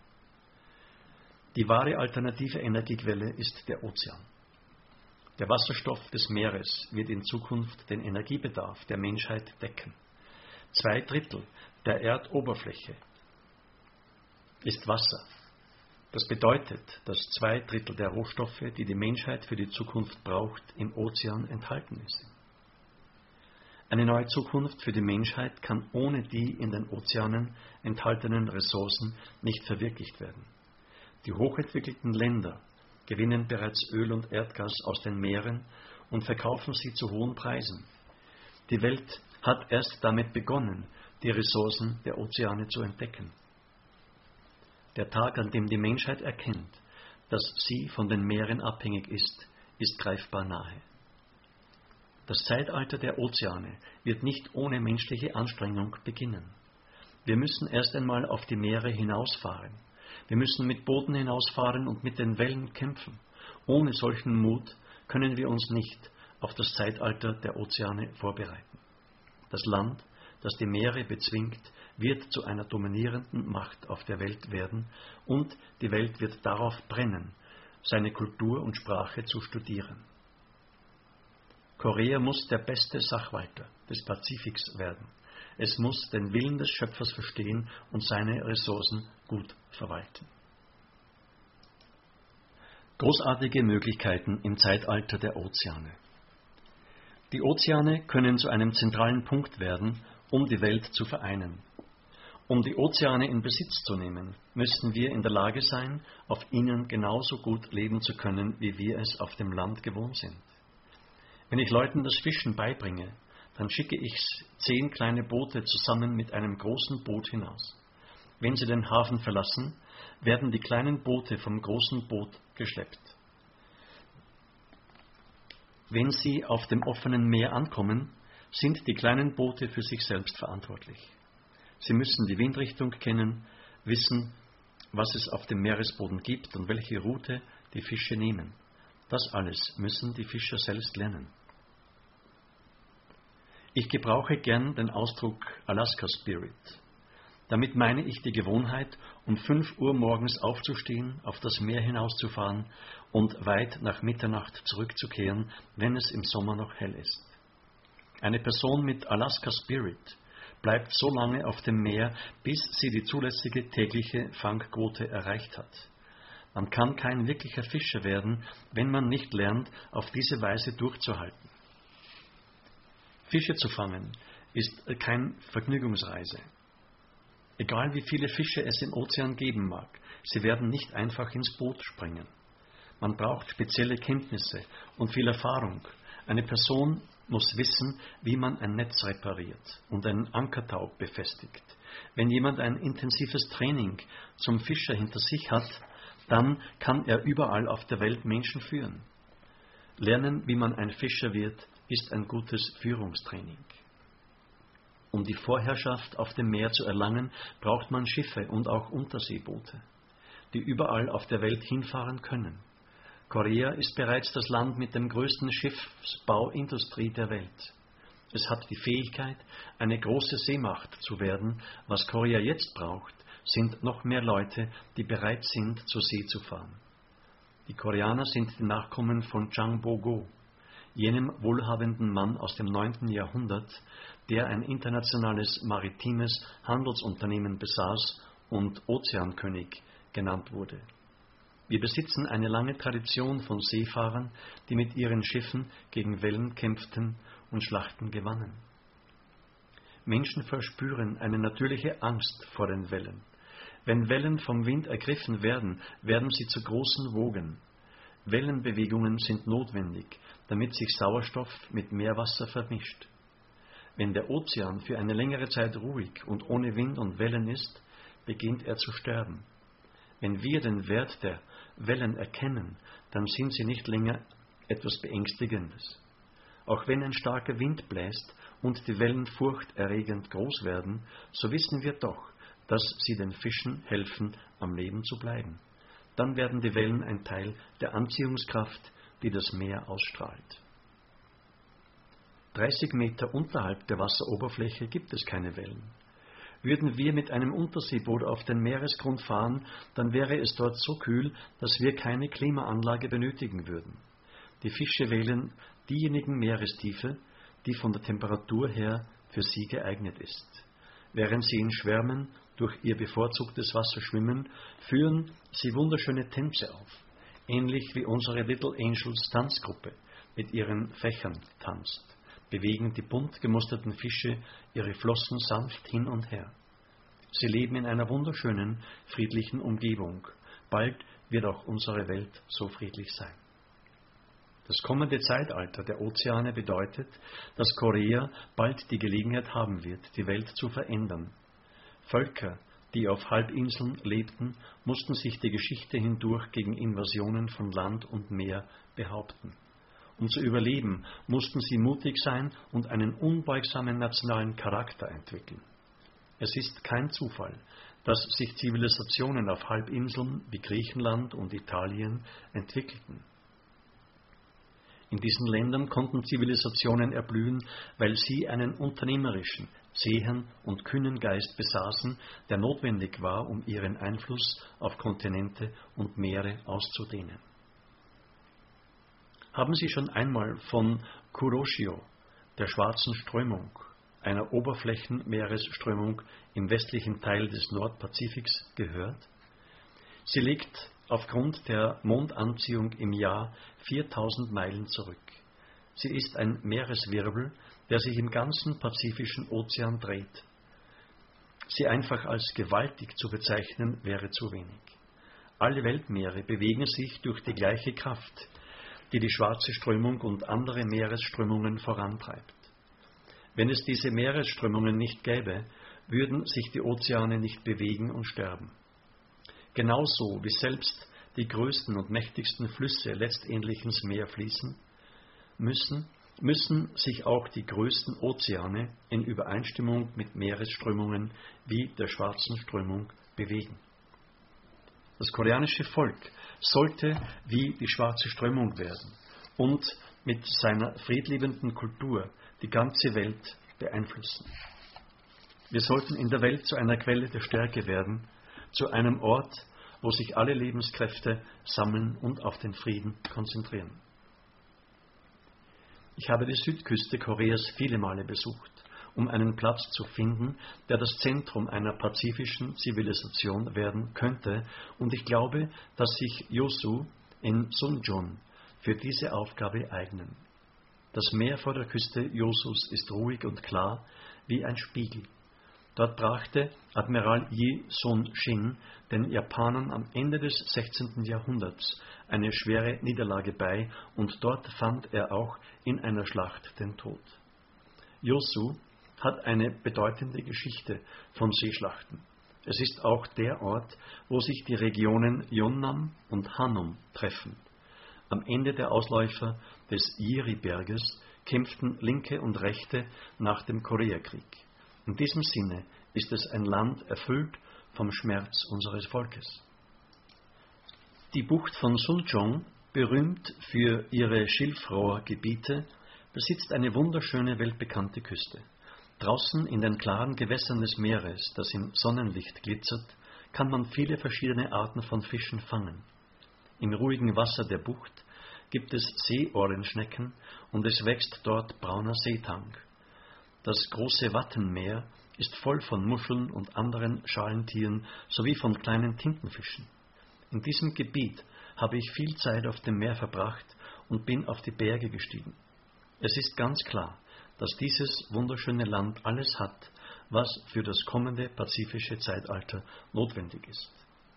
Die wahre alternative Energiequelle ist der Ozean. Der Wasserstoff des Meeres wird in Zukunft den Energiebedarf der Menschheit decken. 2/3 der Erdoberfläche ist Wasser. Das bedeutet, dass 2/3 der Rohstoffe, die die Menschheit für die Zukunft braucht, im Ozean enthalten sind. Eine neue Zukunft für die Menschheit kann ohne die in den Ozeanen enthaltenen Ressourcen nicht verwirklicht werden. Die hochentwickelten Länder gewinnen bereits Öl und Erdgas aus den Meeren und verkaufen sie zu hohen Preisen. Die Welt hat erst damit begonnen, die Ressourcen der Ozeane zu entdecken. Der Tag, an dem die Menschheit erkennt, dass sie von den Meeren abhängig ist, ist greifbar nahe. Das Zeitalter der Ozeane wird nicht ohne menschliche Anstrengung beginnen. Wir müssen erst einmal auf die Meere hinausfahren. Wir müssen mit Booten hinausfahren und mit den Wellen kämpfen. Ohne solchen Mut können wir uns nicht auf das Zeitalter der Ozeane vorbereiten. Das Land, das die Meere bezwingt, wird zu einer dominierenden Macht auf der Welt werden und die Welt wird darauf brennen, seine Kultur und Sprache zu studieren. Korea muss der beste Sachwalter des Pazifiks werden. Es muss den Willen des Schöpfers verstehen und seine Ressourcen gut verwalten. Großartige Möglichkeiten im Zeitalter der Ozeane. Die Ozeane können zu einem zentralen Punkt werden, um die Welt zu vereinen. Um die Ozeane in Besitz zu nehmen, müssten wir in der Lage sein, auf ihnen genauso gut leben zu können, wie wir es auf dem Land gewohnt sind. Wenn ich Leuten das Fischen beibringe, dann schicke ich 10 kleine Boote zusammen mit einem großen Boot hinaus. Wenn sie den Hafen verlassen, werden die kleinen Boote vom großen Boot geschleppt. Wenn sie auf dem offenen Meer ankommen, sind die kleinen Boote für sich selbst verantwortlich. Sie müssen die Windrichtung kennen, wissen, was es auf dem Meeresboden gibt und welche Route die Fische nehmen. Das alles müssen die Fischer selbst lernen. Ich gebrauche gern den Ausdruck Alaska Spirit. Damit meine ich die Gewohnheit, um 5 Uhr morgens aufzustehen, auf das Meer hinauszufahren und weit nach Mitternacht zurückzukehren, wenn es im Sommer noch hell ist. Eine Person mit Alaska Spirit bleibt so lange auf dem Meer, bis sie die zulässige tägliche Fangquote erreicht hat. Man kann kein wirklicher Fischer werden, wenn man nicht lernt, auf diese Weise durchzuhalten. Fische zu fangen ist keine Vergnügungsreise. Egal wie viele Fische es im Ozean geben mag, sie werden nicht einfach ins Boot springen. Man braucht spezielle Kenntnisse und viel Erfahrung. Eine Person muss wissen, wie man ein Netz repariert und einen Ankertaub befestigt. Wenn jemand ein intensives Training zum Fischer hinter sich hat, dann kann er überall auf der Welt Menschen führen. Lernen, wie man ein Fischer wird, ist ein gutes Führungstraining. Um die Vorherrschaft auf dem Meer zu erlangen, braucht man Schiffe und auch Unterseeboote, die überall auf der Welt hinfahren können. Korea ist bereits das Land mit dem größten Schiffsbauindustrie der Welt. Es hat die Fähigkeit, eine große Seemacht zu werden. Was Korea jetzt braucht, sind noch mehr Leute, die bereit sind, zur See zu fahren. Die Koreaner sind die Nachkommen von Chang Bo-go, jenem wohlhabenden Mann aus dem 9. Jahrhundert, der ein internationales maritimes Handelsunternehmen besaß und Ozeankönig genannt wurde. Wir besitzen eine lange Tradition von Seefahrern, die mit ihren Schiffen gegen Wellen kämpften und Schlachten gewannen. Menschen verspüren eine natürliche Angst vor den Wellen. Wenn Wellen vom Wind ergriffen werden, werden sie zu großen Wogen. Wellenbewegungen sind notwendig, damit sich Sauerstoff mit Meerwasser vermischt. Wenn der Ozean für eine längere Zeit ruhig und ohne Wind und Wellen ist, beginnt er zu sterben. Wenn wir den Wert der Wellen erkennen, dann sind sie nicht länger etwas Beängstigendes. Auch wenn ein starker Wind bläst und die Wellen furchterregend groß werden, so wissen wir doch, dass sie den Fischen helfen, am Leben zu bleiben. Dann werden die Wellen ein Teil der Anziehungskraft, die das Meer ausstrahlt. 30 Meter unterhalb der Wasseroberfläche gibt es keine Wellen. Würden wir mit einem Unterseeboot auf den Meeresgrund fahren, dann wäre es dort so kühl, dass wir keine Klimaanlage benötigen würden. Die Fische wählen diejenigen Meerestiefe, die von der Temperatur her für sie geeignet ist. Während sie in Schwärmen durch ihr bevorzugtes Wasser schwimmen, führen sie wunderschöne Tänze auf, ähnlich wie unsere Little Angels Tanzgruppe mit ihren Fächern tanzt. Bewegen die bunt gemusterten Fische ihre Flossen sanft hin und her. Sie leben in einer wunderschönen, friedlichen Umgebung. Bald wird auch unsere Welt so friedlich sein. Das kommende Zeitalter der Ozeane bedeutet, dass Korea bald die Gelegenheit haben wird, die Welt zu verändern. Völker, die auf Halbinseln lebten, mussten sich die Geschichte hindurch gegen Invasionen von Land und Meer behaupten. Um zu überleben, mussten sie mutig sein und einen unbeugsamen nationalen Charakter entwickeln. Es ist kein Zufall, dass sich Zivilisationen auf Halbinseln wie Griechenland und Italien entwickelten. In diesen Ländern konnten Zivilisationen erblühen, weil sie einen unternehmerischen, zähen und kühnen Geist besaßen, der notwendig war, um ihren Einfluss auf Kontinente und Meere auszudehnen. Haben Sie schon einmal von Kuroshio, der schwarzen Strömung, einer Oberflächenmeeresströmung im westlichen Teil des Nordpazifiks, gehört? Sie liegt aufgrund der Mondanziehung im Jahr 4000 Meilen zurück. Sie ist ein Meereswirbel, der sich im ganzen Pazifischen Ozean dreht. Sie einfach als gewaltig zu bezeichnen, wäre zu wenig. Alle Weltmeere bewegen sich durch die gleiche Kraft, die die schwarze Strömung und andere Meeresströmungen vorantreibt. Wenn es diese Meeresströmungen nicht gäbe, würden sich die Ozeane nicht bewegen und sterben. Genauso wie selbst die größten und mächtigsten Flüsse letztendlich ins Meer fließen, müssen sich auch die größten Ozeane in Übereinstimmung mit Meeresströmungen wie der Schwarzen Strömung bewegen. Das koreanische Volk sollte wie die Schwarze Strömung werden und mit seiner friedliebenden Kultur die ganze Welt beeinflussen. Wir sollten in der Welt zu einer Quelle der Stärke werden, zu einem Ort, wo sich alle Lebenskräfte sammeln und auf den Frieden konzentrieren. Ich habe die Südküste Koreas viele Male besucht, um einen Platz zu finden, der das Zentrum einer pazifischen Zivilisation werden könnte, und ich glaube, dass sich Yosu in Suncheon für diese Aufgabe eignen. Das Meer vor der Küste Yosus ist ruhig und klar wie ein Spiegel. Dort brachte Admiral Yi Sun-shin den Japanern am Ende des 16. Jahrhunderts eine schwere Niederlage bei, und dort fand er auch in einer Schlacht den Tod. Yosu hat eine bedeutende Geschichte von Seeschlachten. Es ist auch der Ort, wo sich die Regionen Yeonnam und Hanum treffen. Am Ende der Ausläufer des Jiri-Berges kämpften Linke und Rechte nach dem Koreakrieg. In diesem Sinne ist es ein Land erfüllt vom Schmerz unseres Volkes. Die Bucht von Suncheon, berühmt für ihre Schilfrohrgebiete, besitzt eine wunderschöne, weltbekannte Küste. Draußen in den klaren Gewässern des Meeres, das im Sonnenlicht glitzert, kann man viele verschiedene Arten von Fischen fangen. Im ruhigen Wasser der Bucht gibt es Seeohrenschnecken und es wächst dort brauner Seetang. Das große Wattenmeer ist voll von Muscheln und anderen Schalentieren sowie von kleinen Tintenfischen. In diesem Gebiet habe ich viel Zeit auf dem Meer verbracht und bin auf die Berge gestiegen. Es ist ganz klar, dass dieses wunderschöne Land alles hat, was für das kommende pazifische Zeitalter notwendig ist.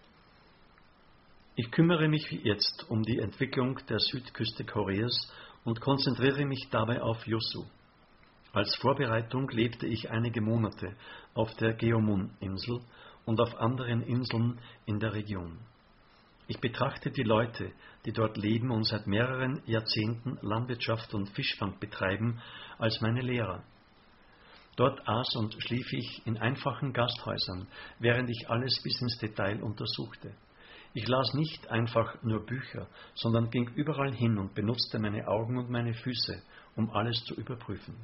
Ich kümmere mich jetzt um die Entwicklung der Südküste Koreas und konzentriere mich dabei auf Yosu. Als Vorbereitung lebte ich einige Monate auf der Geomun-Insel und auf anderen Inseln in der Region. Ich betrachte die Leute, die dort leben und seit mehreren Jahrzehnten Landwirtschaft und Fischfang betreiben, als meine Lehrer. Dort aß und schlief ich in einfachen Gasthäusern, während ich alles bis ins Detail untersuchte. Ich las nicht einfach nur Bücher, sondern ging überall hin und benutzte meine Augen und meine Füße, um alles zu überprüfen.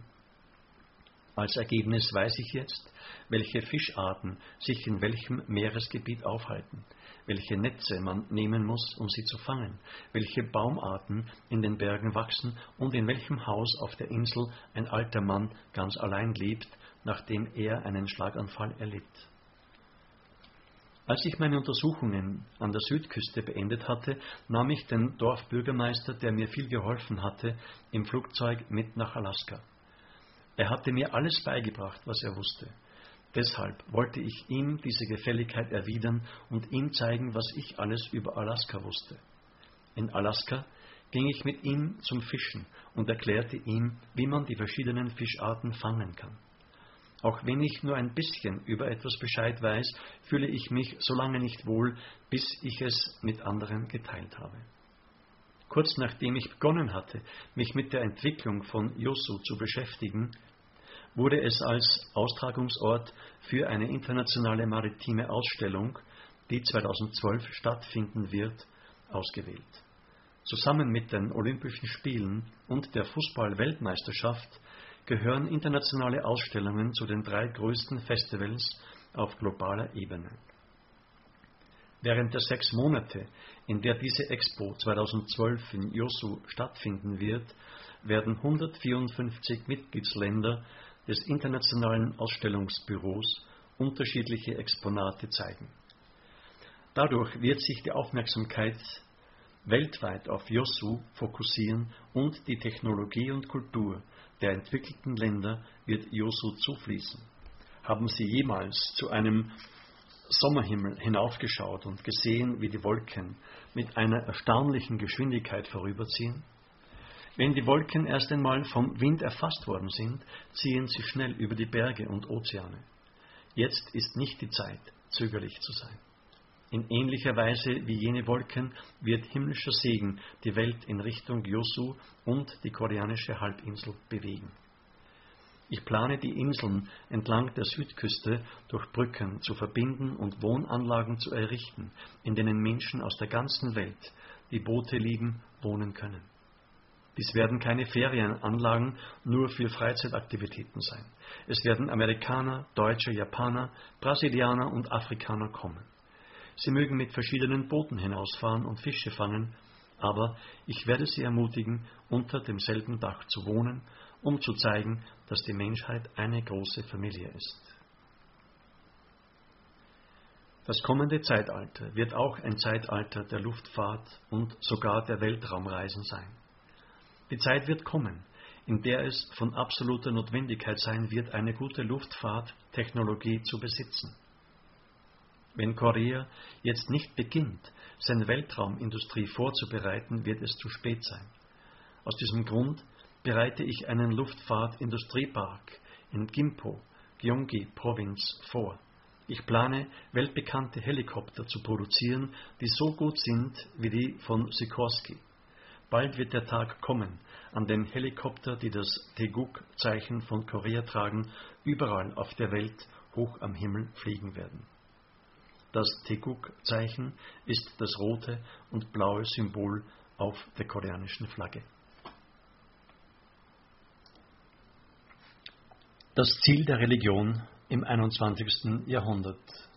Als Ergebnis weiß ich jetzt, welche Fischarten sich in welchem Meeresgebiet aufhalten, welche Netze man nehmen muss, um sie zu fangen, welche Baumarten in den Bergen wachsen und in welchem Haus auf der Insel ein alter Mann ganz allein lebt, nachdem er einen Schlaganfall erlitt. Als ich meine Untersuchungen an der Südküste beendet hatte, nahm ich den Dorfbürgermeister, der mir viel geholfen hatte, im Flugzeug mit nach Alaska. Er hatte mir alles beigebracht, was er wusste. Deshalb wollte ich ihm diese Gefälligkeit erwidern und ihm zeigen, was ich alles über Alaska wusste. In Alaska ging ich mit ihm zum Fischen und erklärte ihm, wie man die verschiedenen Fischarten fangen kann. Auch wenn ich nur ein bisschen über etwas Bescheid weiß, fühle ich mich so lange nicht wohl, bis ich es mit anderen geteilt habe. Kurz nachdem ich begonnen hatte, mich mit der Entwicklung von Yosu zu beschäftigen, wurde es als Austragungsort für eine internationale maritime Ausstellung, die 2012 stattfinden wird, ausgewählt. Zusammen mit den Olympischen Spielen und der Fußball-Weltmeisterschaft gehören internationale Ausstellungen zu den 3 größten Festivals auf globaler Ebene. Während der 6 Monate, in der diese Expo 2012 in Yosu stattfinden wird, werden 154 Mitgliedsländer des Internationalen Ausstellungsbüros unterschiedliche Exponate zeigen. Dadurch wird sich die Aufmerksamkeit weltweit auf Yosu fokussieren und die Technologie und Kultur der entwickelten Länder wird Yosu zufließen. Haben Sie jemals zu einem Sommerhimmel hinaufgeschaut und gesehen, wie die Wolken mit einer erstaunlichen Geschwindigkeit vorüberziehen? Wenn die Wolken erst einmal vom Wind erfasst worden sind, ziehen sie schnell über die Berge und Ozeane. Jetzt ist nicht die Zeit, zögerlich zu sein. In ähnlicher Weise wie jene Wolken wird himmlischer Segen die Welt in Richtung Yeosu und die koreanische Halbinsel bewegen. Ich plane, die Inseln entlang der Südküste durch Brücken zu verbinden und Wohnanlagen zu errichten, in denen Menschen aus der ganzen Welt, die Boote lieben, wohnen können. Dies werden keine Ferienanlagen nur für Freizeitaktivitäten sein. Es werden Amerikaner, Deutsche, Japaner, Brasilianer und Afrikaner kommen. Sie mögen mit verschiedenen Booten hinausfahren und Fische fangen, aber ich werde sie ermutigen, unter demselben Dach zu wohnen, um zu zeigen, dass die Menschheit eine große Familie ist. Das kommende Zeitalter wird auch ein Zeitalter der Luftfahrt und sogar der Weltraumreisen sein. Die Zeit wird kommen, in der es von absoluter Notwendigkeit sein wird, eine gute Luftfahrttechnologie zu besitzen. Wenn Korea jetzt nicht beginnt, seine Weltraumindustrie vorzubereiten, wird es zu spät sein. Aus diesem Grund bereite ich einen Luftfahrtindustriepark in Gimpo, Gyeonggi-Provinz vor. Ich plane, weltbekannte Helikopter zu produzieren, die so gut sind wie die von Sikorsky. Bald wird der Tag kommen, an dem Helikopter, die das Taeguk-Zeichen von Korea tragen, überall auf der Welt hoch am Himmel fliegen werden. Das Taeguk-Zeichen ist das rote und blaue Symbol auf der koreanischen Flagge. Das Ziel der Religion im 21. Jahrhundert.